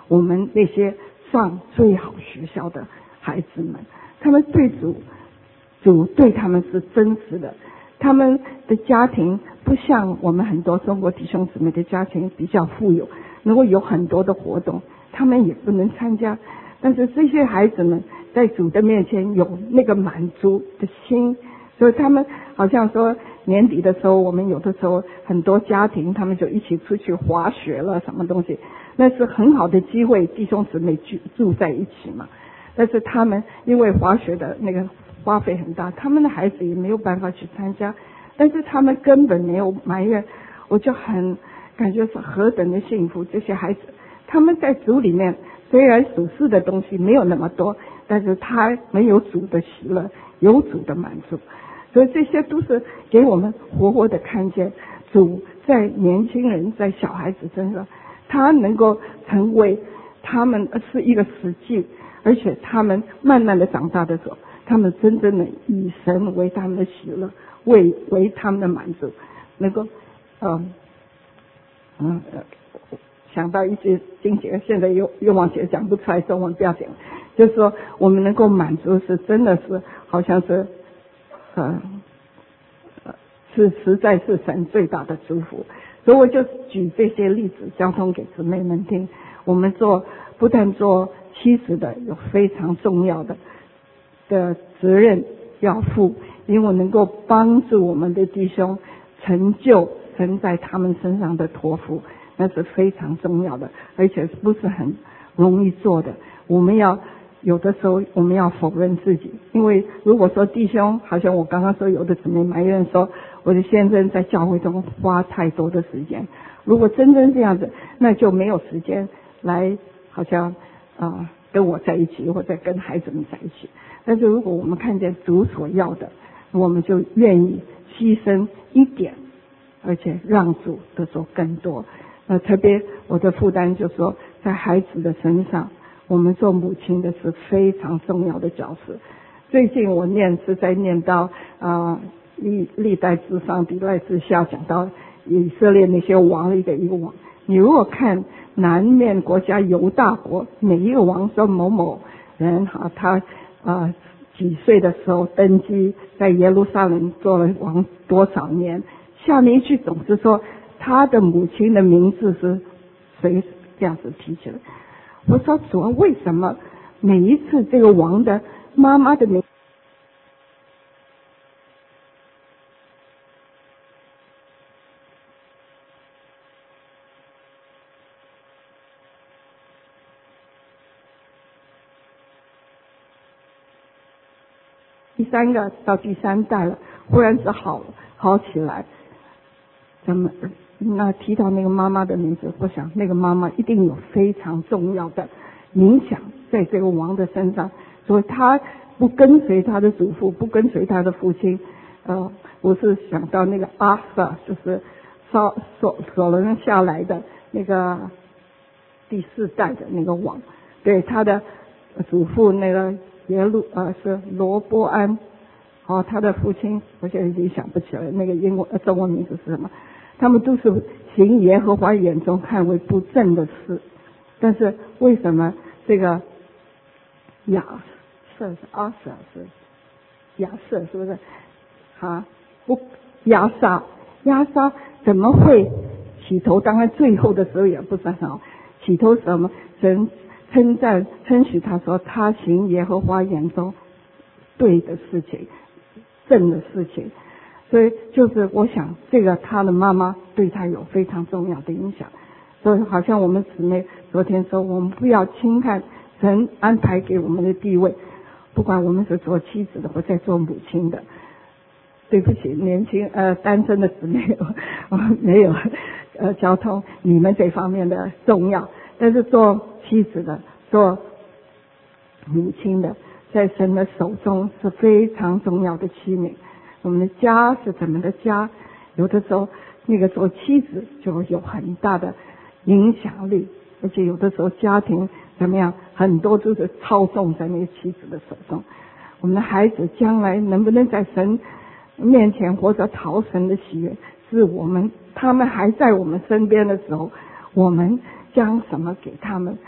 我们那些上最好学校的孩子们，他们对主，主对他们是真实的。他们的家庭不像我们很多中国弟兄姊妹的家庭比较富有，如果有很多的活动，他们也不能参加。但是这些孩子们在主的面前有那个满足的心，所以他们好像说年底的时候，我们有的时候很多家庭他们就一起出去滑雪了，什么东西，那是很好的机会，弟兄姊妹聚住在一起嘛。但是他们因为滑雪的那个花费很大，他们的孩子也没有办法去参加，但是他们根本没有埋怨，我就很感觉是何等的幸福。这些孩子他们在主里面虽然属世的东西没有那么多，但是他没有主的喜乐，有主的满足，所以这些都是给我们活活的看见主在年轻人在小孩子身上，他能够成为他们是一个实际，而且他们慢慢的长大的时候，他们真正的以神为他们的喜乐，为为他们的满足，能够嗯嗯想到一句经节，现在又又往前讲不出来，中文不要讲，就是说我们能够满足是真的是好像是呃是实在是神最大的祝福。所以我就举这些例子交通给姊妹们听。我们做不但做妻子的有非常重要的的责任要负，因为能够帮助我们的弟兄成就神在他们身上的托付，那是非常重要的，而且不是很容易做的。我们要有的时候我们要否认自己，因为如果说弟兄，好像我刚刚说有的姊妹埋怨说我的先生在教会中花太多的时间，如果真正这样子，那就没有时间来好像啊、呃、跟我在一起，或者跟孩子们在一起。但是如果我们看见主所要的，我们就愿意牺牲一点，而且让主得做更多。呃，特别我的负担就是说，在孩子的身上，我们做母亲的是非常重要的角色。最近我念是在念到啊、呃、历历代志上历代志下讲到以色列那些王一个一个王，你如果看南面国家犹大国，每一个王说某某人哈，他啊几岁的时候登基，在耶路撒冷做了王多少年，下面一句总是说他的母亲的名字是谁，这样子提起来。我说主啊，为什么每一次这个王的妈妈的名字第三个到第三代了，忽然是好好起来。咱们那提到那个妈妈的名字，我想那个妈妈一定有非常重要的影响在这个王的身上，所以他不跟随他的祖父，不跟随他的父亲。呃，我是想到那个阿瑟，就是所所所罗门下来的那个第四代的那个王，对他的祖父那个耶路呃是罗波安，哦，他的父亲我现在已经想不起来那个英文呃中文名字是什么。他们都是行耶和华眼中看为不正的事，但是为什么这个亚瑟是阿瑟是亚瑟是不是啊？不，亚撒亚撒怎么会起头？当然最后的时候也不是很好，起头什么神称赞称许他说他行耶和华眼中对的事情，正的事情。所以就是我想这个他的妈妈对他有非常重要的影响。所以好像我们姊妹昨天说，我们不要轻看神安排给我们的地位，不管我们是做妻子的或者做母亲的。对不起，年轻呃单身的姊妹我没有呃交通你们这方面的重要，但是做妻子的做母亲的在神的手中是非常重要的器皿。我们的家是怎么的家，有的时候那个做妻子就有很大的影响力，而且有的时候家庭怎么样，很多都是操纵在那个妻子的手中。我们的孩子将来能不能在神面前活着讨神的喜悦，是我们他们还在我们身边的时候，我们将什么给他们。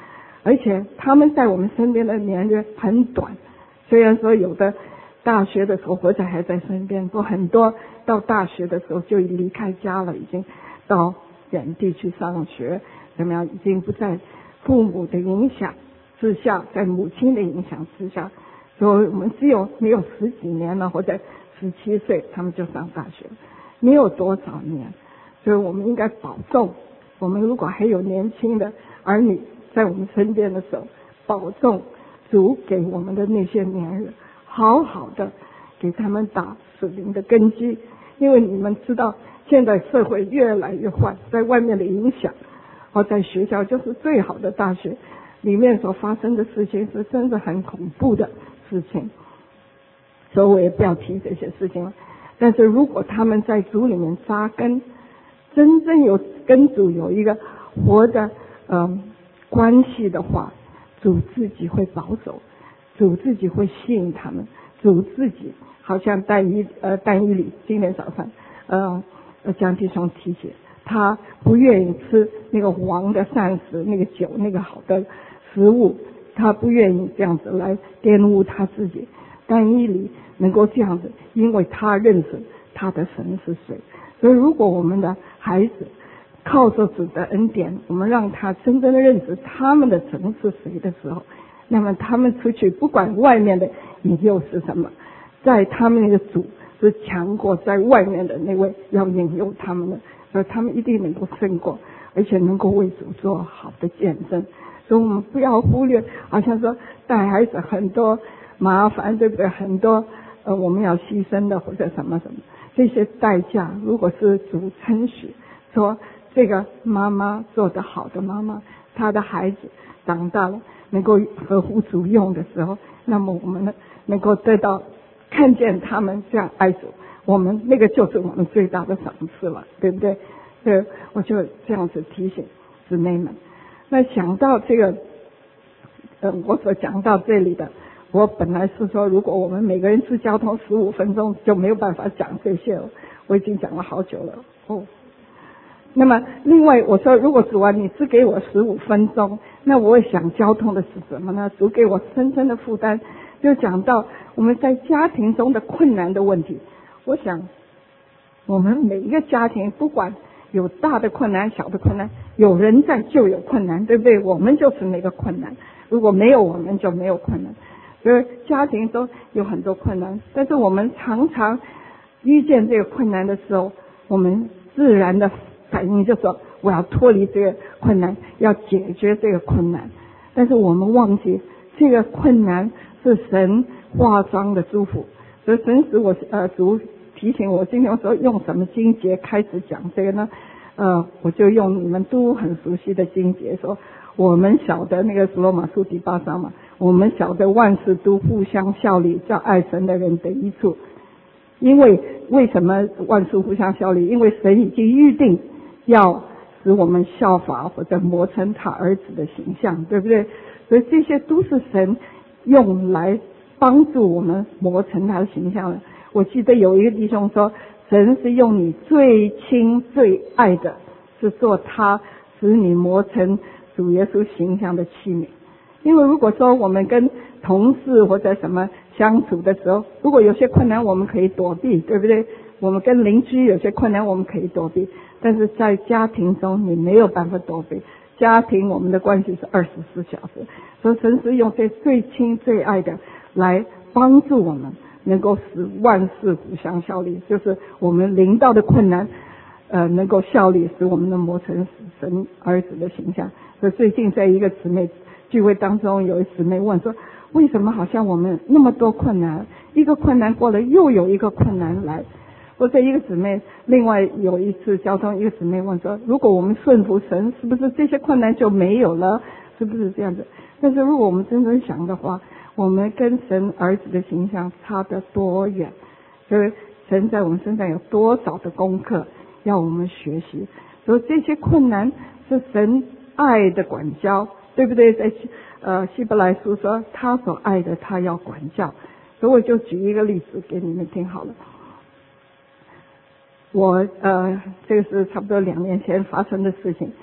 而且他们在我们身边的年日很短，虽然说有的大学的时候或者还在身边，不很多到大学的时候就离开家了，已经到远地去上学，怎么样，已经不在父母的影响之下，在母亲的影响之下，所以我们只有没有十几年了，或者十七岁他们就上大学，没有多少年，所以我们应该保重。我们如果还有年轻的儿女在我们身边的时候，保重主给我们的那些年日，好好的给他们打属灵的根基。因为你们知道现在社会越来越坏，在外面的影响，而在学校就是最好的大学里面所发生的事情是真的很恐怖的事情，所以我也不要提这些事情了。但是如果他们在主里面扎根，真正有跟主有一个活的嗯关系的话，主自己会保守，主自己会吸引他们，主自己好像但以呃但以理今天早上呃江弟兄提起，他不愿意吃那个王的膳食，那个酒，那个好的食物，他不愿意这样子来玷污他自己。但以理能够这样子，因为他认识他的神是谁。所以如果我们的孩子靠着主的恩典，我们让他真正的认识他们的神是谁的时候，那么他们出去不管外面的引诱是什么，在他们那个主是强过在外面的那位要引诱他们的，所以他们一定能够胜过，而且能够为主做好的见证。所以我们不要忽略，好像说带孩子很多麻烦，对不对？很多呃我们要牺牲的或者什么什么，这些代价如果是主称许说这个妈妈做得好的妈妈，她的孩子长大了能够合乎主用的时候，那么我们呢能够得到看见他们这样爱主，我们那个就是我们最大的赏赐了，对不对？所以我就这样子提醒姊妹们。那想到这个呃我所讲到这里的，我本来是说如果我们每个人吃交通十五分钟就没有办法讲这些了，我已经讲了好久了哦。那么另外我说，如果主啊你只给我十五分钟，那我想交通的是什么呢？主给我深深的负担，就讲到我们在家庭中的困难的问题。我想我们每一个家庭不管有大的困难小的困难，有人在就有困难，对不对？我们就是那个困难，如果没有我们就没有困难。所以家庭中有很多困难，但是我们常常遇见这个困难的时候，我们自然的反应就说我要脱离这个困难，要解决这个困难。但是我们忘记这个困难是神化妆的祝福。所以神使我呃主提醒我今天说用什么经节开始讲这个呢？呃我就用你们都很熟悉的经节，说我们晓得那个所罗马书第八章嘛，我们晓得万事都互相效力，叫爱神的人得益处。因为为什么万事互相效力？因为神已经预定要使我们效法或者磨成他儿子的形象，对不对？所以这些都是神用来帮助我们磨成他的形象的。我记得有一个弟兄说，神是用你最亲最爱的，是做他使你磨成主耶稣形象的器皿。因为如果说我们跟同事或者什么相处的时候，如果有些困难我们可以躲避，对不对？我们跟邻居有些困难我们可以躲避，但是在家庭中你没有办法躲避。家庭我们的关系是二十四小时，所以神是用这最亲最爱的来帮助我们能够使万事互相效力，就是我们临到的困难呃，能够效力，使我们能磨成神儿子的形象。所以最近在一个姊妹聚会当中，有一姊妹问说，为什么好像我们那么多困难，一个困难过了又有一个困难来。或者一个姊妹另外有一次交通，一个姊妹问说，如果我们顺服神，是不是这些困难就没有了？是不是这样子？但是如果我们真正想的话，我们跟神儿子的形象差得多远？所以神在我们身上有多少的功课要我们学习？所以这些困难是神爱的管教，对不对？在呃希伯来书说他所爱的他要管教。所以我就举一个例子给你们听好了。我呃这个是差不多两年前发生的事情。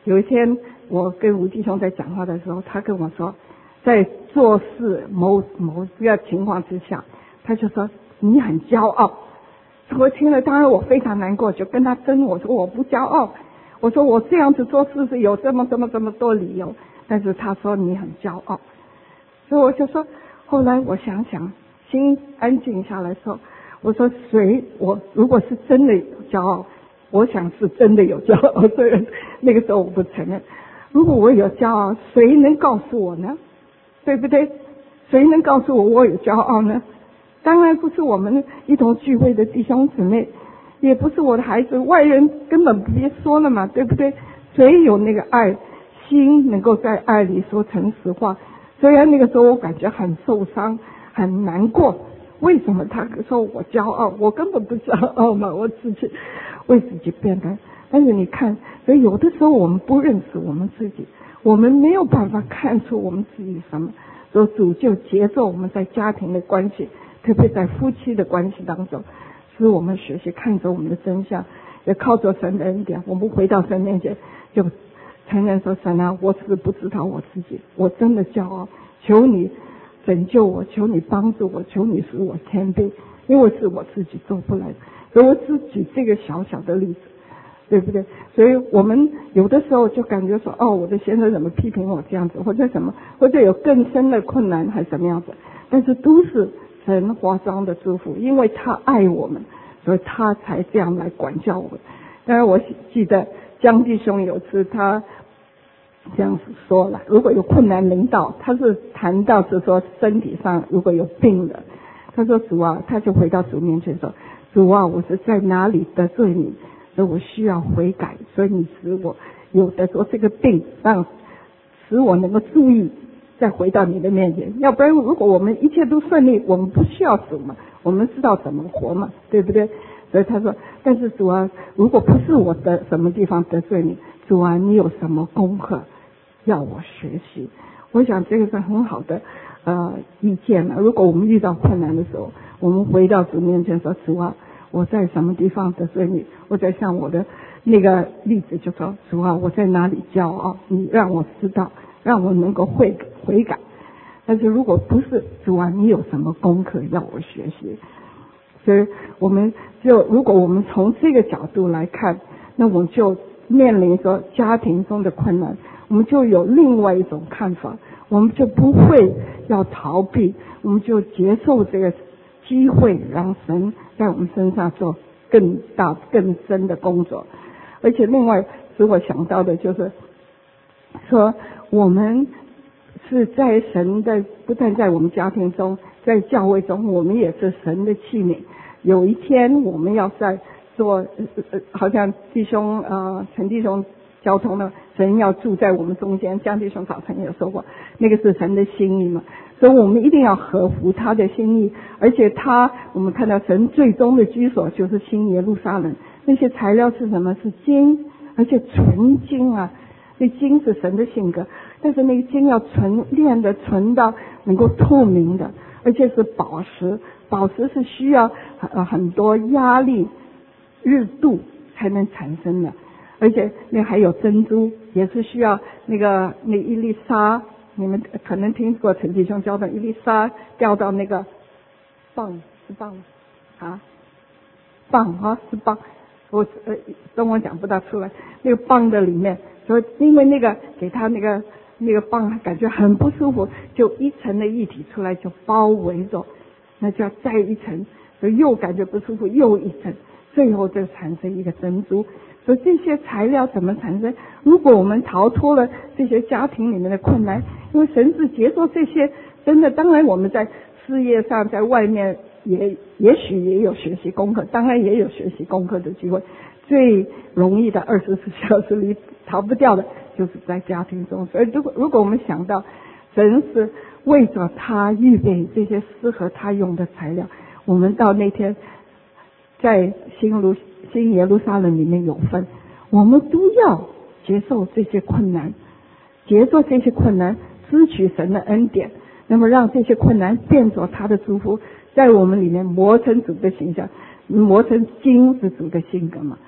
有一天我跟吴弟兄在讲话的时候，他跟我说，在做事某某一个情况之下，他就说你很骄傲。我听了，当然我非常难过，就跟他争，我说我不骄傲，我说我这样子做事是有这么这么这么多理由，但是他说你很骄傲，所以我就说，后来我想想，心安静下来说，我说谁我如果是真的有骄傲，我想是真的有骄傲，虽然那个时候我不承认。如果我有骄傲，谁能告诉我呢？对不对？谁能告诉我我有骄傲呢？当然不是我们一同聚会的弟兄姊妹，也不是我的孩子，外人根本别说了嘛，对不对？谁有那个爱心能够在爱里说诚实话？虽然那个时候我感觉很受伤很难过，为什么他说我骄傲？我根本不骄傲嘛，我自己为自己辩白。但是你看，所以有的时候我们不认识我们自己，我们没有办法看出我们自己什么，所以主就节奏我们在家庭的关系，特别在夫妻的关系当中，使我们学习看着我们的真相，也靠着神的恩典，我们回到神面前就承认说，神啊，我是不知道我自己，我真的骄傲，求你拯救我，求你帮助我，求你使我谦卑，因为是我自己做不来的。所以我只举这个小小的例子，对不对？所以我们有的时候就感觉说，哦，我的先生怎么批评我这样子，或者什么，或者有更深的困难还是什么样子，但是都是神化妆的祝福，因为他爱我们，所以他才这样来管教我们。当然我记得江弟兄有次他这样子说了，如果有困难临到，他是谈到是说身体上如果有病的，他说主啊，他就回到主面前说，主啊，我是在哪里得罪你，所以我需要悔改，所以你使我有得说这个病，让使我能够注意再回到你的面前。要不然如果我们一切都顺利，我们不需要主嘛，我们知道怎么活嘛，对不对？所以他说，但是主啊，如果不是我的什么地方得罪你，主啊，你有什么功课要我学习？我想这个是很好的呃意见了。如果我们遇到困难的时候，我们回到主面前说，主啊，我在什么地方得罪你？我在像我的那个例子就说，主啊，我在哪里骄傲？你让我知道，让我能够悔悔改。但是如果不是，主啊，你有什么功课要我学习？所以我们就如果我们从这个角度来看，那我们就面临说家庭中的困难，我们就有另外一种看法，我们就不会要逃避，我们就接受这个机会，让神在我们身上做更大更深的工作。而且另外使我想到的就是说，我们是在神的，不但在我们家庭中，在教会中，我们也是神的器皿。有一天我们要在做呃好像弟兄呃陈弟兄交通的，神要住在我们中间，江弟兄早晨也说过，那个是神的心意嘛，所以我们一定要合乎他的心意。而且他我们看到神最终的居所就是新耶路撒冷，那些材料是什么？是金，而且纯金啊，那金是神的性格，但是那个金要纯炼的纯到能够透明的，而且是宝石，宝石是需要呃很多压力日度才能产生的，而且那还有珍珠，也是需要那个那一粒沙，你们可能听过陈弟兄教的，一粒沙掉到那个蚌是蚌啊蚌啊是蚌，我呃中文讲不大出来，那个蚌的里面，所以因为那个给他那个那个蚌感觉很不舒服，就一层的液体出来就包围着，那就要再一层，所以又感觉不舒服，又一层，最后就产生一个珍珠。所以这些材料怎么产生？如果我们逃脱了这些家庭里面的困难，因为神是接受这些，真的，当然我们在事业上，在外面也也许也有学习功课，当然也有学习功课的机会。最容易的二十四小时里逃不掉的，就是在家庭中。所以如果如果我们想到神是为着他预备这些适合他用的材料，我们到那天在新路新耶路撒冷里面有份，我们都要接受这些困难，接受这些困难，支取神的恩典，那么让这些困难变作他的祝福，在我们里面磨成主的形象，磨成金是主的性格嘛，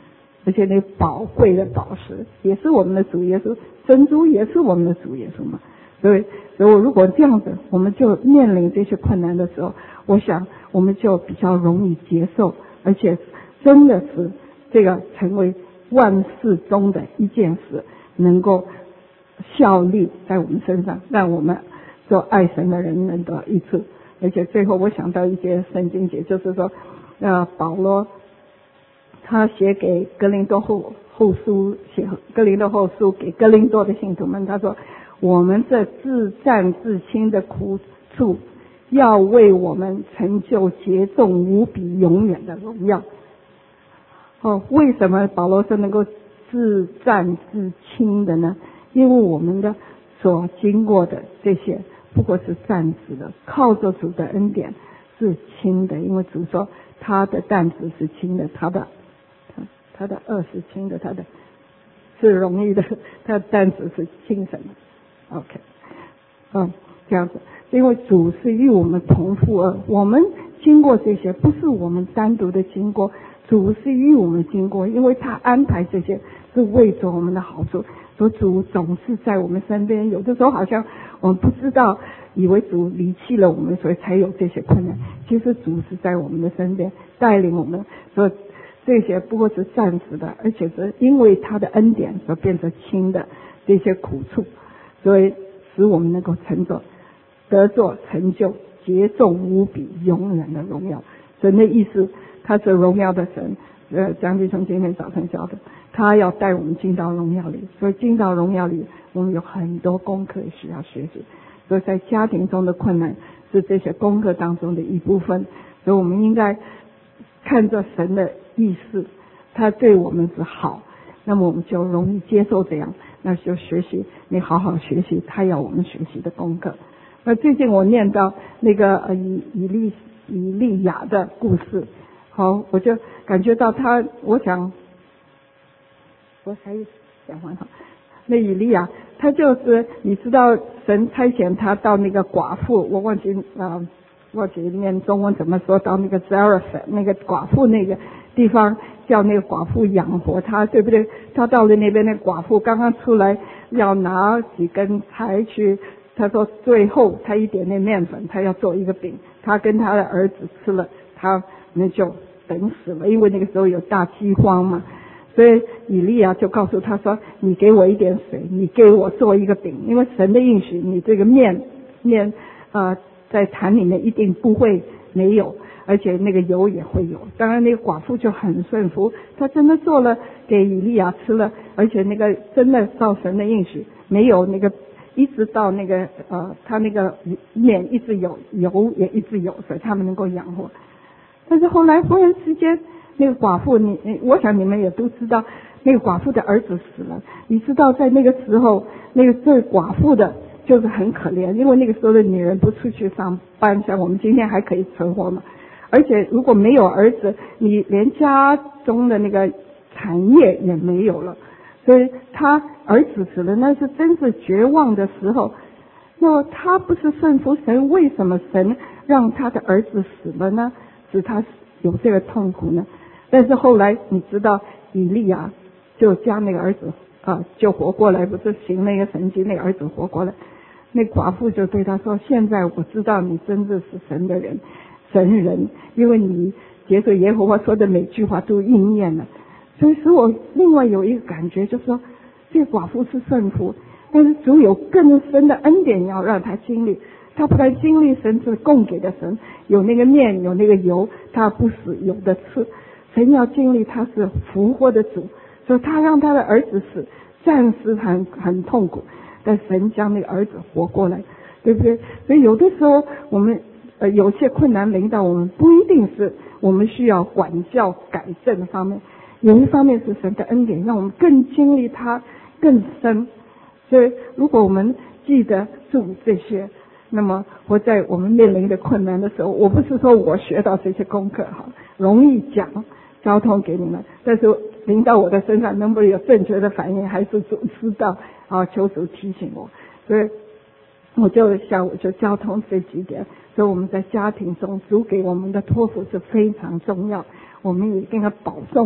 而且那宝贵的宝石也是我们的主耶稣，珍珠也是我们的主耶稣嘛。所以，所以如果这样子，我们就面临这些困难的时候，我想我们就比较容易接受，而且真的是这个成为万事中的一件事，能够效力在我们身上，让我们做爱神的人能得益处。而且最后我想到一节圣经节，就是说呃，保罗他写给哥林多后后书，写哥林多后书给哥林多的信徒们，他说我们这自战自轻的苦处，要为我们成就结重无比永远的荣耀。哦，为什么保罗是能够自战自轻的呢？因为我们的所经过的这些不过是暂时的，靠着主的恩典是轻的，因为主说他的担子是轻的，他的他的恶是轻的，他的是容易的，他的担子是轻省的。 OK， 嗯，这样子，因为主是与我们同负荷，我们经过这些不是我们单独的经过，主是与我们经过，因为他安排这些是为着我们的好处，所以主总是在我们身边。有的时候好像我们不知道，以为主离弃了我们，所以才有这些困难，其实主是在我们的身边带领我们，所以这些不过是暂时的，而且是因为他的恩典所变成轻的这些苦处，所以使我们能够成就得做成就结重无比永远的荣耀。神的意思，他是荣耀的神，呃，将军从今天早晨教的，他要带我们进到荣耀里，所以进到荣耀里我们有很多功课需要学习，所以在家庭中的困难是这些功课当中的一部分，所以我们应该看着神的意思，他对我们是好，那么我们就容易接受这样，那就学习，你好好学习他要我们学习的功课。那最近我念到那个呃以以利以利亚的故事，好，我就感觉到他，我想我还讲完哈，那以利亚他就是你知道神差遣他到那个寡妇，我忘记啊、呃、忘记念中文怎么说，到那个 Zarephath 那个寡妇那个地方，叫那个寡妇养活他，对不对？他到了那边，那寡妇刚刚出来要拿几根柴去，他说最后他一点点面粉，他要做一个饼，他跟他的儿子吃了，他们就等死了，因为那个时候有大饥荒嘛。所以以利亚就告诉他说，你给我一点水，你给我做一个饼，因为神的应许，你这个面面呃在坛里面一定不会没有，而且那个油也会有。当然那个寡妇就很顺服，她真的做了给以利亚吃了，而且那个真的照神的应许，没有那个一直到那个呃他那个面一直有，油也一直有，所以他们能够养活。但是后来忽然之间，那个寡妇，你我想你们也都知道，那个寡妇的儿子死了。你知道在那个时候，那个这寡妇的就是很可怜，因为那个时候的女人不出去上班，像我们今天还可以存活嘛。而且如果没有儿子，你连家中的那个产业也没有了。所以他儿子死了，那是真是绝望的时候。那他不是顺服神，为什么神让他的儿子死了呢？使他有这个痛苦呢？但是后来你知道以利亚就将那个儿子啊就活过来，不是行那个神迹，那个儿子活过来。那寡妇就对他说，现在我知道你真的是神的人神人，因为你接着耶和华说的每句话都应验了。所以使我另外有一个感觉，就是说这个寡妇是顺服，但是主有更深的恩典要让他经历，他不但经历神是供给的神，有那个面有那个油，他不死有的吃。神要经历他是复活的主，所以他让他的儿子死，暂时很很痛苦，但神将那个儿子活过来，对不对？所以有的时候我们呃有些困难临到我们，不一定是我们需要管教改正的方面，有一方面是神的恩典，让我们更经历他更深。所以如果我们记得住这些，那么我在我们面临的困难的时候，我不是说我学到这些功课哈，容易讲交通给你们，但是临到我的身上能不能有正确的反应，还是主知道啊，求主提醒我。所以我就下午就交通这几点，所以我们在家庭中主给我们的托付是非常重要，我们也一定要保重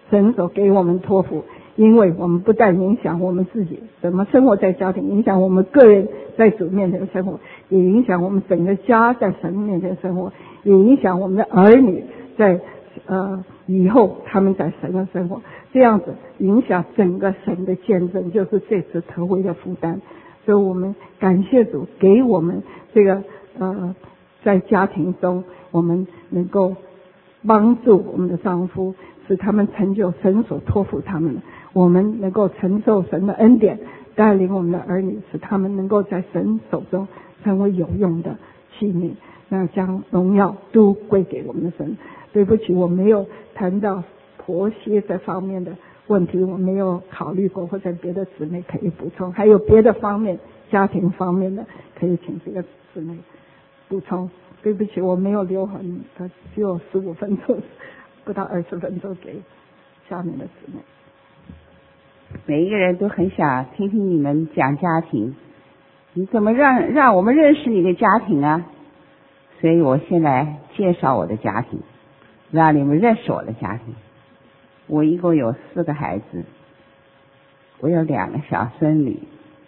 神所给我们托付，因为我们不但影响我们自己怎么生活在家庭，影响我们个人在主面前生活，也影响我们整个家在神面前生活，也影响我们的儿女在呃以后他们在神的生活，这样子影响整个神的见证，就是这次特会的负担。所以我们感谢主给我们这个呃在家庭中我们能够帮助我们的丈夫，使他们成就神所托付他们的，我们能够承受神的恩典，带领我们的儿女，使他们能够在神手中成为有用的器皿，那将荣耀都归给我们的神。对不起，我没有谈到婆媳这方面的问题，我没有考虑过，或者别的姊妹可以补充，还有别的方面家庭方面的可以请这个姊妹补充。对不起，我没有留很，只有十五分钟，不到二十分钟给下面的姊妹。
每一个人都很想听听你们讲家庭，你怎么让让我们认识你的家庭啊？所以我现在介绍我的家庭，让你们认识我的家庭。我一共有四个孩子，我有两个小孙女。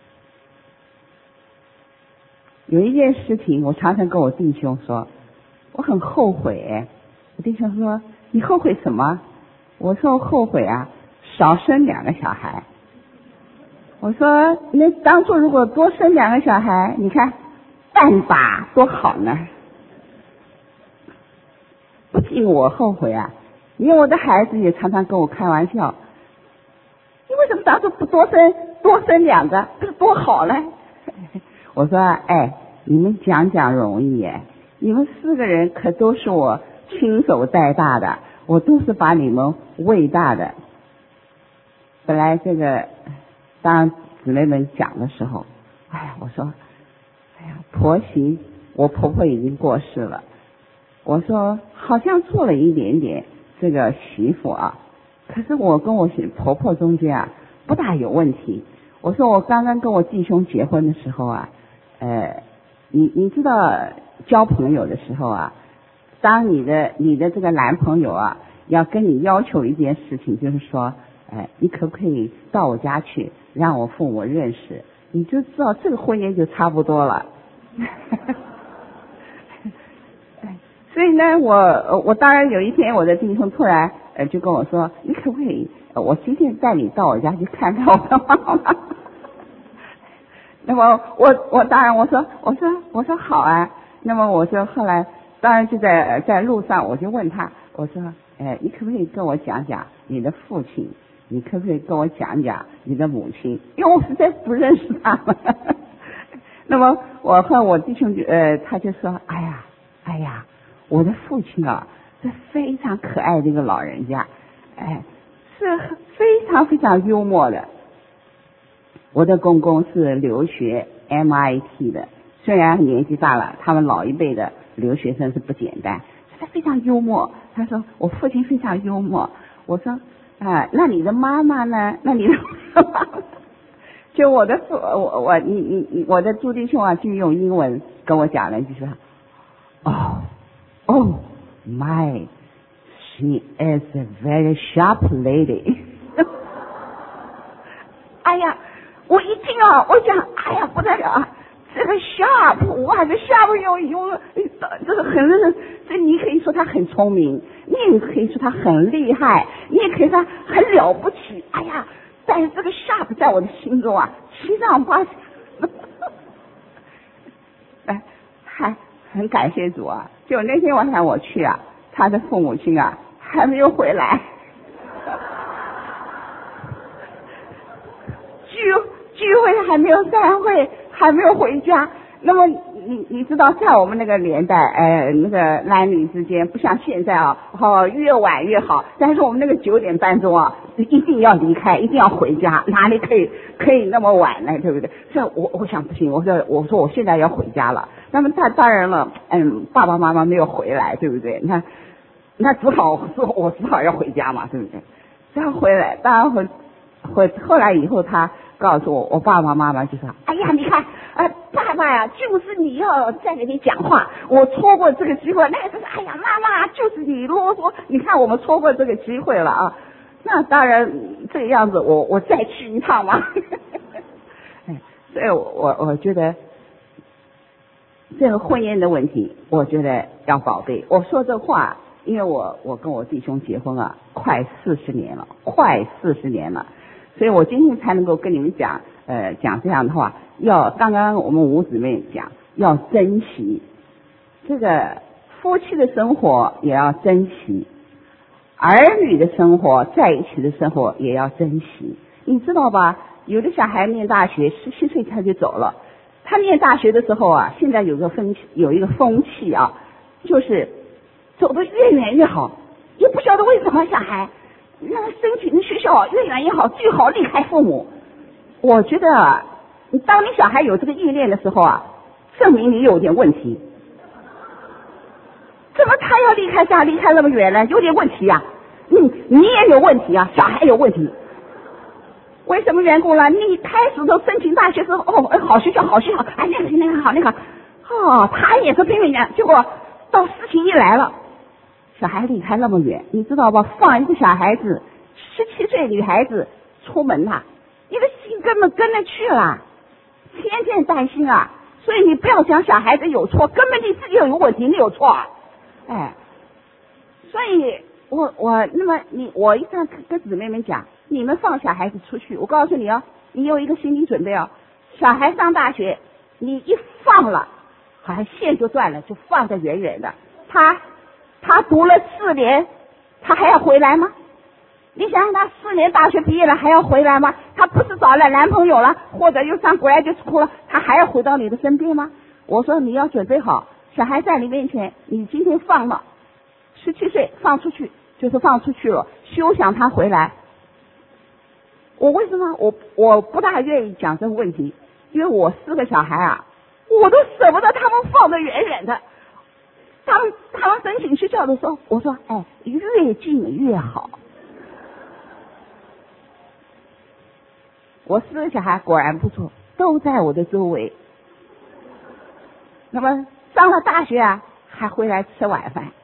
有一件事情，我常常跟我弟兄说，我很后悔。我弟兄说，你后悔什么？我说我后悔啊，少生两个小孩。我说，那当初如果多生两个小孩，你看半把多好呢。不仅我后悔啊，因为我的孩子也常常跟我开玩笑，你为什么当初不多生多生两个，不是多好呢？我说，哎，你们讲讲容易耶，你们四个人可都是我亲手带大的，我都是把你们喂大的。本来这个当姊妹们讲的时候，哎呀，我说，哎呀，婆媳，我婆婆已经过世了，我说好像做了一点点这个媳妇啊，可是我跟我婆婆中间啊不大有问题。我说我刚刚跟我弟兄结婚的时候啊，呃，你你知道交朋友的时候啊，当你的你的这个男朋友啊要跟你要求一件事情，就是说，哎，你可不可以到我家去，让我父母认识，你就知道这个婚姻就差不多了。所以呢，我我当然有一天我的弟兄突然呃就跟我说，你可不可以我今天带你到我家去看看我的妈妈。那么我我当然我说我说我说好啊。那么我说后来当然就在在路上我就问他，我说哎，你可不可以跟我讲讲你的父亲，你可不可以跟我讲讲你的母亲，因为我实在不认识他们。那么我和我弟兄就呃他就说，哎呀哎呀，我的父亲啊是非常可爱的一个老人家，哎，是非常非常幽默的。我的公公是留学 M I T 的，虽然年纪大了，他们老一辈的留学生是不简单，他非常幽默。他说我父亲非常幽默。我说啊，那你的妈妈呢？那你的妈妈就我的父我我你你你我的朱弟兄啊，就用英文跟我讲了一句说，哦哦 my she is a very sharp lady。 哎呀，我一听啊，我讲哎呀不得了啊，这个 sharp 哇，这 sharp 用用这个很这你可以说他很聪明，你也可以说他很厉害，你也可以说他很了不起。哎呀，但是这个 sharp 在我的心中啊七上八下。哎，还很感谢主啊，就那天晚上我去啊，他的父母亲啊还没有回来。聚聚会还没有散会，还没有回家。那么你你知道，在我们那个年代，呃，那个男女之间不像现在啊，哦，越晚越好。但是我们那个九点半钟啊，一定要离开，一定要回家，哪里可以可以那么晚呢？对不对？所以我我想不行，我说我说我现在要回家了。那么他当然了，嗯，爸爸妈妈没有回来，对不对？那那只好说我只好要回家嘛，对不对？然后回来，当然回回后来以后他。告诉我，我爸爸妈妈就说：“哎呀，你看，呃，爸爸呀，就是你要再给你讲话，我错过这个机会。那个就是，哎呀，妈妈就是你啰嗦，你看我们错过这个机会了啊。” 那当然这个样子我我再去一趟嘛。哎，所以我我觉得这个婚姻的问题，我觉得要宝贝。我说这话，因为我我跟我弟兄结婚啊，快四十年了，快四十年了，所以我今天才能够跟你们讲，呃，讲这样的话。要刚刚我们五姊妹讲，要珍惜这个夫妻的生活，也要珍惜儿女的生活，在一起的生活也要珍惜。你知道吧？有的小孩念大学，十七岁他就走了。他念大学的时候啊，现在有个风有一个风气啊，就是走得越远越好。也不晓得为什么小孩那个申请的学校越远越好，最好离开父母。我觉得啊，你当你小孩有这个意念的时候啊，证明你有点问题。怎么他要离开家离开那么远呢？有点问题呀、啊。你你也有问题啊，小孩有问题。为什么缘故呢？你开始都申请大学时候，哦，好学校好学校，哎，那个那个好那个，哦，他也是拼命的，结果到事情一来了，小孩离开那么远，你知道吧？放一个小孩子，十七岁女孩子出门了，你的心根本跟着去了。天天担心啊，所以你不要讲小孩子有错，根本你自己有问题，你有错啊，哎，所以我我那么你我一直跟姊妹们讲，你们放小孩子出去，我告诉你哦，你有一个心理准备哦，小孩上大学，你一放了，好像线就断了，就放得远远的，他他读了四年，他还要回来吗？你想想他四年大学毕业了还要回来吗？他不是找了男朋友了，或者又上graduate school了，他还要回到你的身边吗？我说你要准备好，小孩在你面前，你今天放了，十七岁放出去就是放出去了，休想他回来。我为什么我我不大愿意讲这个问题？因为我四个小孩啊，我都舍不得他们放得远远的。他们他们申请学校的时候，我说哎，越近越好。我四个小孩果然不错，都在我的周围。那么上了大学啊，还回来吃晚饭。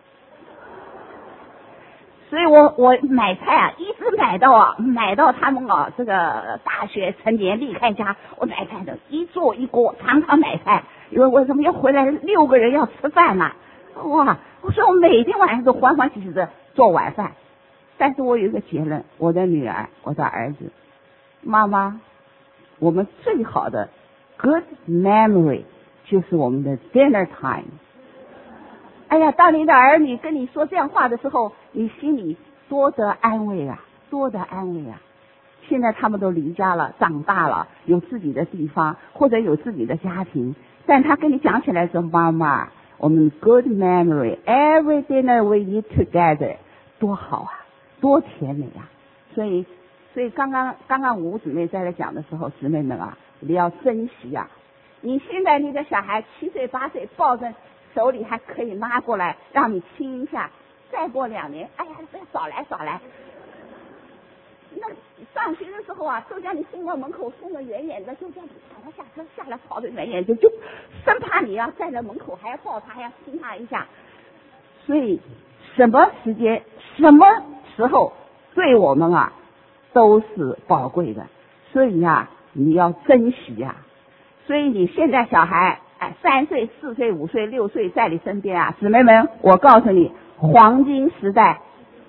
所以我我买菜啊，一直买到啊，买到他们啊这个大学成年离开家，我买菜的一做一锅，常常买菜，因为为什么要回来六个人要吃饭嘛？哇！我说我每天晚上都欢欢喜喜的做晚饭，但是我有一个结论，我的女儿，我的儿子。妈妈，我们最好的 good memory 就是我们的 dinner time。哎呀，当你的儿女跟你说这样话的时候，你心里多得安慰啊，多得安慰啊。现在他们都离家了，长大了，有自己的地方，或者有自己的家庭，但他跟你讲起来说，妈妈，我们 good memory every dinner we eat together， 多好啊，多甜美啊。所以所以刚刚刚刚吴姊妹在这讲的时候，姊妹们啊，你要珍惜啊！你现在你的小孩七岁八岁，抱着手里还可以拉过来让你亲一下，再过两年，哎呀，少来少来。那上学的时候啊，都将你送到门口，送得远远的，就这样赶他下车，下来跑得远远的，就生怕你啊站在门口还要抱他，还要亲他一下。所以什么时间什么时候对我们啊都是宝贵的，所以呀，你要珍惜呀。所以你现在小孩，哎，三岁、四岁、五岁、六岁在你身边啊，姊妹们，我告诉你，黄金时代。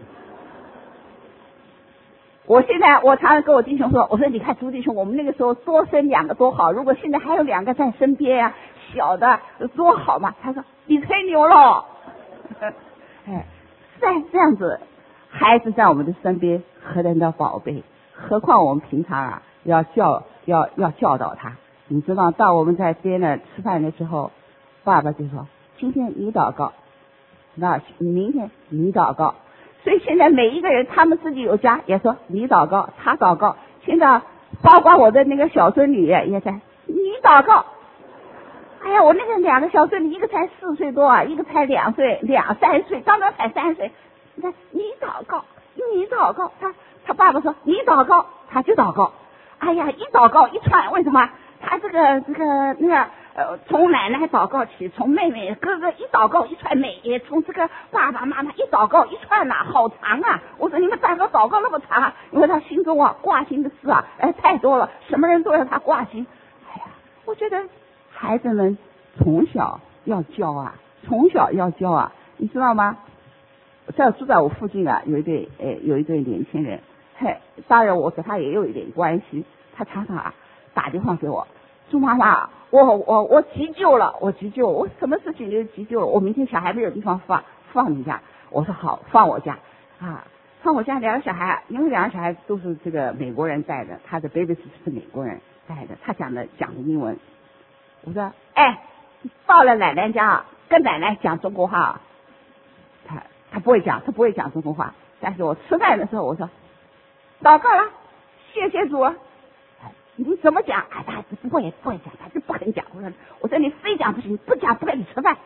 我现在我常常跟我弟兄说，我说你看朱弟兄，我们那个时候多生两个多好，如果现在还有两个在身边啊，小的多好嘛。他说你吹牛了，哎，在这样子。孩子在我们的身边何等的宝贝，何况我们平常啊要教要要教导他。你知道，到我们在边那吃饭的时候，爸爸就说今天你祷告，那明天你祷告。所以现在每一个人他们自己有家也说你祷告他祷告，现在包括我的那个小孙女也在你祷告。哎呀，我那个两个小孙女，一个才四岁多啊，一个才两岁两三岁，刚刚才三岁。你祷告，你祷告，他他爸爸说你祷告，他就祷告。哎呀，一祷告一串，为什么？他这个这个那个呃，从奶奶祷告起，从妹妹哥哥一祷告一串美，也从这个爸爸妈妈一祷告一串呐、啊，好长啊！我说你们大哥祷告那么长，因为他心中啊挂心的事啊，哎太多了，什么人都要他挂心。哎呀，我觉得孩子们从小要教啊，从小要教啊，你知道吗？在住在我附近啊，有一对呃有一对年轻人，嘿，当然我和他也有一点关系，他常常啊打电话给我。朱妈妈，我我我急救了，我急救，我什么事情就急救了。我明天小孩没有地方放，放你家。我说好，放我家啊，放我家。两个小孩，因为两个小孩都是这个美国人带的，他的 baby 是美国人带的，他讲的讲的英文。我说，哎，到了奶奶家，跟奶奶讲中国话。他他不会讲，他不会讲中国话。但是我吃饭的时候，我说，祷告了，谢谢主。你怎么讲？哎，他不会不会讲，他就不肯讲。我说，我说你非讲不行，不讲不跟你吃饭。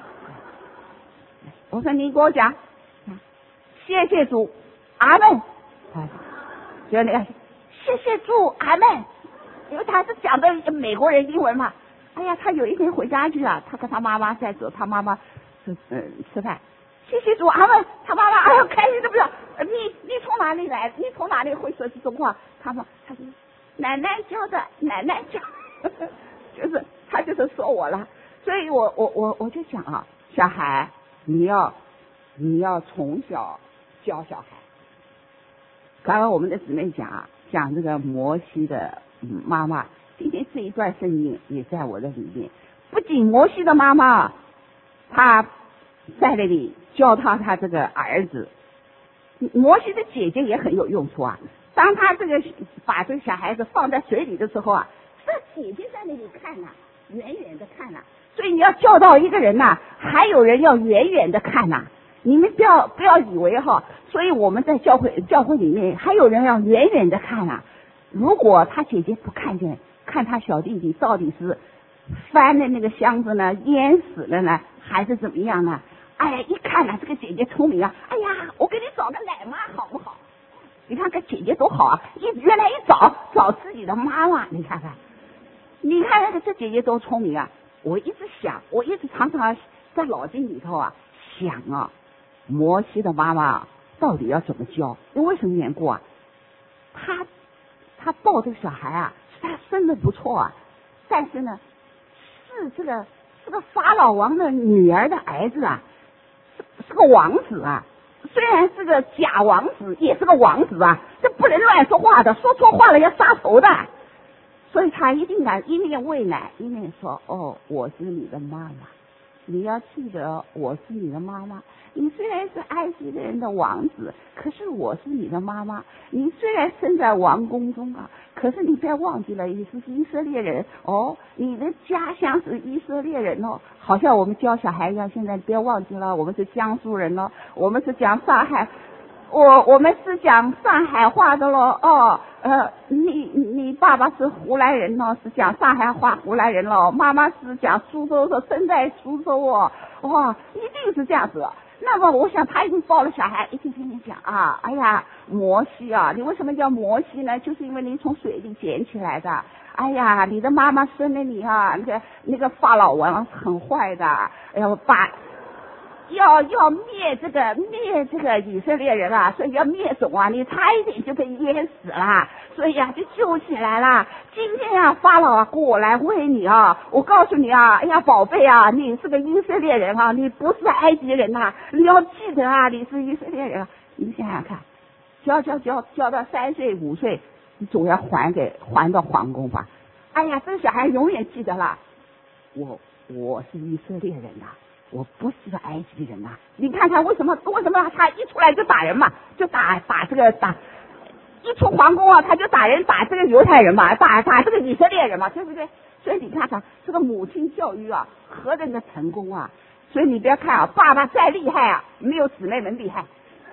我说你给我讲，谢谢主，阿门。就那个谢谢主，阿门。因为他是讲的美国人英文嘛。哎呀，他有一天回家去啊，他跟他妈妈在走，他妈妈嗯、呃、吃饭。谢谢主，阿门。他妈妈哎呀开心的不要。你你从哪里来？你从哪里会说这种话？他妈他说。奶奶教的，奶奶教，就是他就是说我了，所以我我我我就想啊，小孩你要你要从小教小孩。刚刚我们的姊妹讲啊，讲这个摩西的妈妈，今天这一段圣经也在我的里面。不仅摩西的妈妈，她在那里教他他这个儿子，摩西的姐姐也很有用处啊。当他这个把这个小孩子放在水里的时候啊，这姐姐在那里看呐、啊，远远的看呐、啊。所以你要教导一个人呐、啊，还有人要远远的看呐、啊。你们不要不要以为哈，所以我们在教会教会里面还有人要远远的看呐、啊。如果他姐姐不看见，看他小弟弟到底是翻的那个箱子呢，淹死了呢，还是怎么样呢？哎呀，一看呐、啊，这个姐姐聪明啊！哎呀，我给你找个奶妈好不好？你看这姐姐多好啊！一原来一找找自己的妈妈，你看看，你看那个这姐姐多聪明啊！我一直想，我一直常常在脑筋里头啊想啊，摩西的妈妈到底要怎么教？因为什么缘故啊？他他抱这个小孩啊，他生的不错啊，但是呢，是这个是个法老王的女儿的儿子啊，是是个王子啊。虽然是个假王子，也是个王子啊，这不能乱说话的，说错话了要杀头的。所以他一定敢一面喂奶，一面说：“哦，我是你的妈妈，你要记得我是你的妈妈。你虽然是埃及人的王子，可是我是你的妈妈。你虽然生在王宫中啊，可是你不要忘记了，你是以色列人哦，你的家乡是以色列人哦。好像我们教小孩一样，现在不要忘记了，我们是江苏人哦，我们是讲上海，我我们是讲上海话的咯哦。呃，你你爸爸是湖南人哦，是讲上海话湖南人咯。妈妈是讲苏州的，生在苏州哦。哇，一定是这样子。那么我想他已经抱了小孩，一天天天讲啊，哎呀，摩西啊，你为什么叫摩西呢？就是因为你从水里捡起来的。哎呀，你的妈妈生了你啊，那个那个法老王很坏的，哎呀，把要要灭这个灭这个以色列人啊，所以要灭种啊，你差一点就被淹死了，所以呀、啊、就救起来了。今天啊，法老啊过来喂你啊，我告诉你啊，哎呀宝贝啊，你是个以色列人啊，你不是埃及人呐、啊，你要记得啊，你是以色列人、啊。你想想看，教教教教到三岁五岁，你总要还给还到皇宫吧。哎呀，这小孩永远记得了，我我是以色列人呐、啊。我不是个埃及人呐、啊！你看看为什么为什么他一出来就打人嘛，就打打这个打，一出皇宫啊他就打人，打这个犹太人嘛，打打这个以色列人嘛，对不对？所以你看看这个母亲教育啊，何等的成功啊！所以你不要看啊，爸爸再厉害啊，没有姊妹们厉害。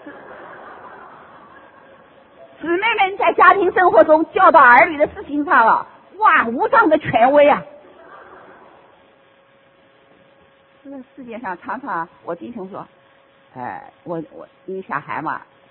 姊妹们在家庭生活中教导儿女的事情上了，哇，无上的权威啊！这个世界上常常我弟兄说，哎，我我你小孩嘛，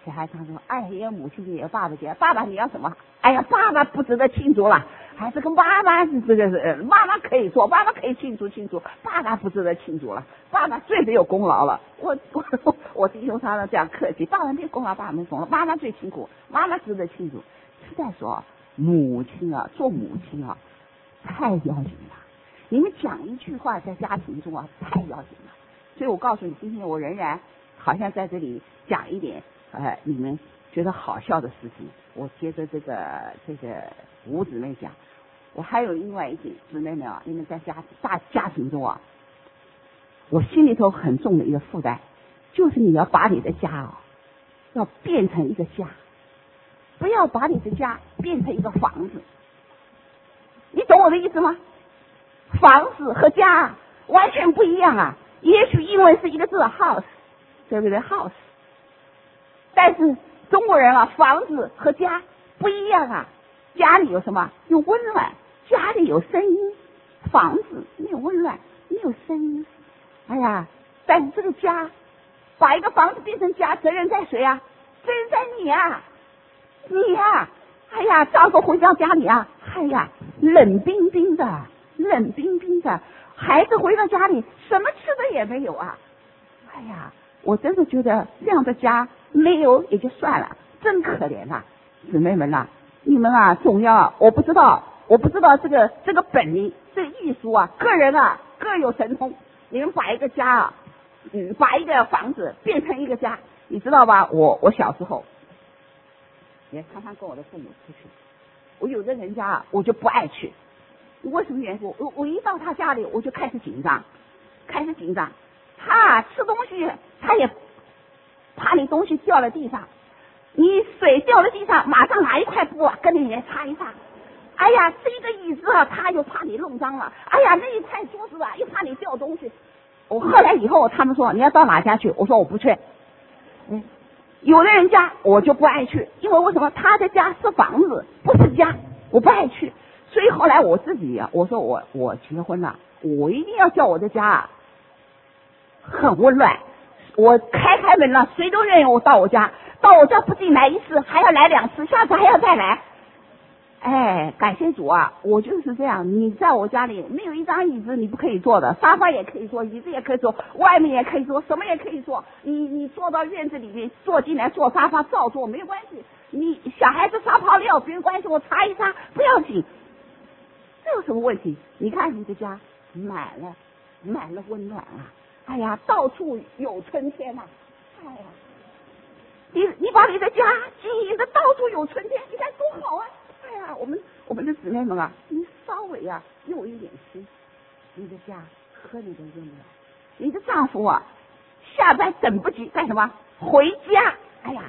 小孩常说，哎，也有母亲节，也有爸爸节，爸爸你要什么？哎呀，爸爸不值得庆祝了，还是跟妈妈是这个是，妈妈可以做，妈妈可以庆祝庆祝，爸爸不值得庆祝了，爸爸最没有功劳了。我我我弟兄常常这样客气，爸爸没有功劳，爸爸没功劳，妈妈最辛苦，妈妈值得庆祝。是在说母亲啊，做母亲啊，太要紧了。你们讲一句话在家庭中啊，太要紧了。所以我告诉你，今天我仍然好像在这里讲一点呃，你们觉得好笑的事情。我接着这个这个五姊妹讲，我还有另外一点，姊妹们啊，你们在家大家庭中啊，我心里头很重的一个负担，就是你要把你的家啊，要变成一个家，不要把你的家变成一个房子。你懂我的意思吗？房子和家完全不一样啊。也许英文是一个字 house， 对不对 house， 但是中国人啊，房子和家不一样啊。家里有什么？有温暖，家里有声音，房子没有温暖，没有声音。哎呀，但是这个家，把一个房子变成家，责任在谁啊？责任在你啊，你啊。哎呀，丈夫回到家里啊，哎呀，冷冰冰的，冷冰冰的。孩子回到家里，什么吃的也没有啊。哎呀，我真的觉得这样的家没有也就算了，真可怜呐、啊，姊妹们呐、啊，你们啊，总要我不知道，我不知道这个这个本领，这个艺术啊，个人啊各有神通。你们把一个家啊，嗯，把一个房子变成一个家，你知道吧？我我小时候也常常跟我的父母出去，我有的人家啊，我就不爱去。为什么原因？我我一到他家里，我就开始紧张，开始紧张。他吃东西，他也怕你东西掉了地上，你水掉了地上，马上拿一块布啊，跟你也擦一擦。哎呀，这个椅子啊，他又怕你弄脏了。哎呀，那一块桌子啊，又怕你掉东西。我后来以后，他们说你要到哪家去？我说我不去。嗯，有的人家我就不爱去，因为为什么？他的家是房子，不是家，我不爱去。所以后来我自己啊，我说我我结婚了，我一定要叫我的家啊很温暖。我开开门了，谁都愿意我到我家，到我家不仅来一次，还要来两次，下次还要再来。哎，感谢主啊，我就是这样。你在我家里没有一张椅子你不可以坐的，沙发也可以坐，椅子也可以坐，外面也可以坐，什么也可以坐。你你坐到院子里面，坐进来坐沙发照坐没有关系。你小孩子撒泡尿没有关系，我擦一擦不要紧。这有什么问题？你看你的家满了满了温暖啊！哎呀，到处有春天啊！哎呀，你你把你的家经营的到处有春天，你看多好啊！哎呀，我们我们的姊妹们啊，你稍微啊用一点心，你的家和你的温暖，你的丈夫啊下班等不及干什么？回家！哎呀，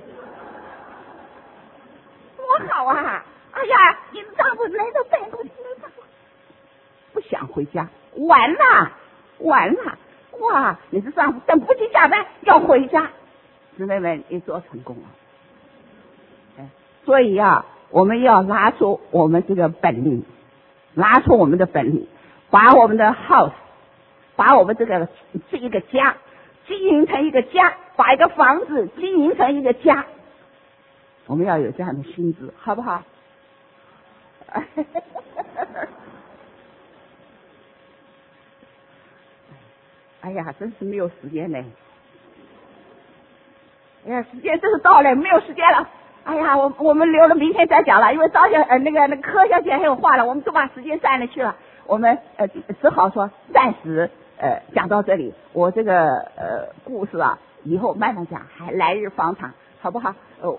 多好啊！哎呀，你的丈夫来到办公室，不想回家，完了完了！哇，你的丈夫等不及下班要回家，姊妹们，你做成功了。哎，所以啊，我们要拿出我们这个本领，拿出我们的本领，把我们的 house， 把我们这个这一个家经营成一个家，把一个房子经营成一个家。我们要有这样的心智，好不好？哎呀，真是没有时间嘞！哎呀，时间真是到了，没有时间了。哎呀，我我们留了明天再讲了，因为张小呃那个那个柯小姐还有话了，我们都把时间占了去了。我们呃只好说暂时呃讲到这里。我这个呃故事啊，以后慢慢讲，还来日方长，好不好？哦。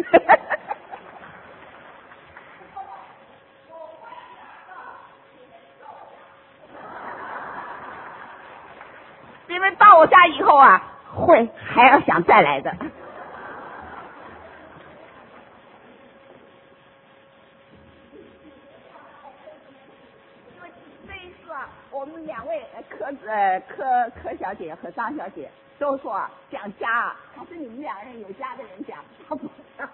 因为到我家以后啊，会还要想再来的。因为这一次啊，我们两位柯呃柯柯小姐和张小姐都说啊，讲家啊，还是你们两人有家的人讲，他不讲。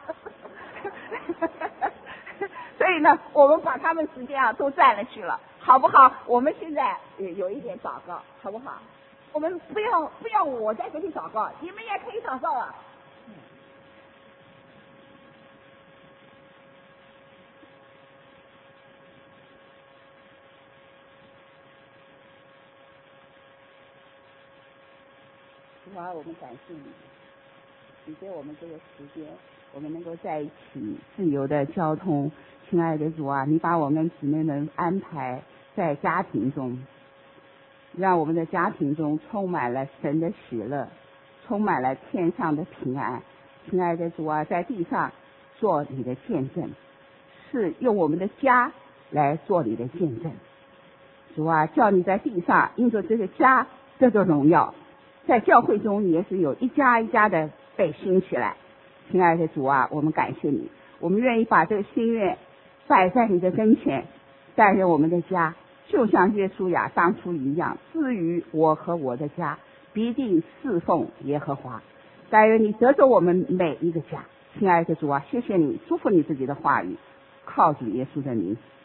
所以呢，我们把他们时间啊都占了去了，好不好？我们现在有一点祷告，好不好？我们不要不要我在这里祷告，你们也可以祷告啊。 主啊，我们感谢你，你给我们这个时间，我们能够在一起自由的交通。亲爱的主啊，你把我们姊妹们安排在家庭中，让我们的家庭中充满了神的喜乐，充满了天上的平安。亲爱的主啊，在地上做你的见证，是用我们的家来做你的见证。主啊，叫你在地上因着这个家得到荣耀，在教会中也是有一家一家的被兴起来。亲爱的主啊，我们感谢你，我们愿意把这个心愿摆在你的跟前，带着我们的家，就像约书亚当初一样，至于我和我的家必定侍奉耶和华。但愿你得着我们每一个家。亲爱的主啊，谢谢你，祝福你自己的话语，靠主耶稣的名。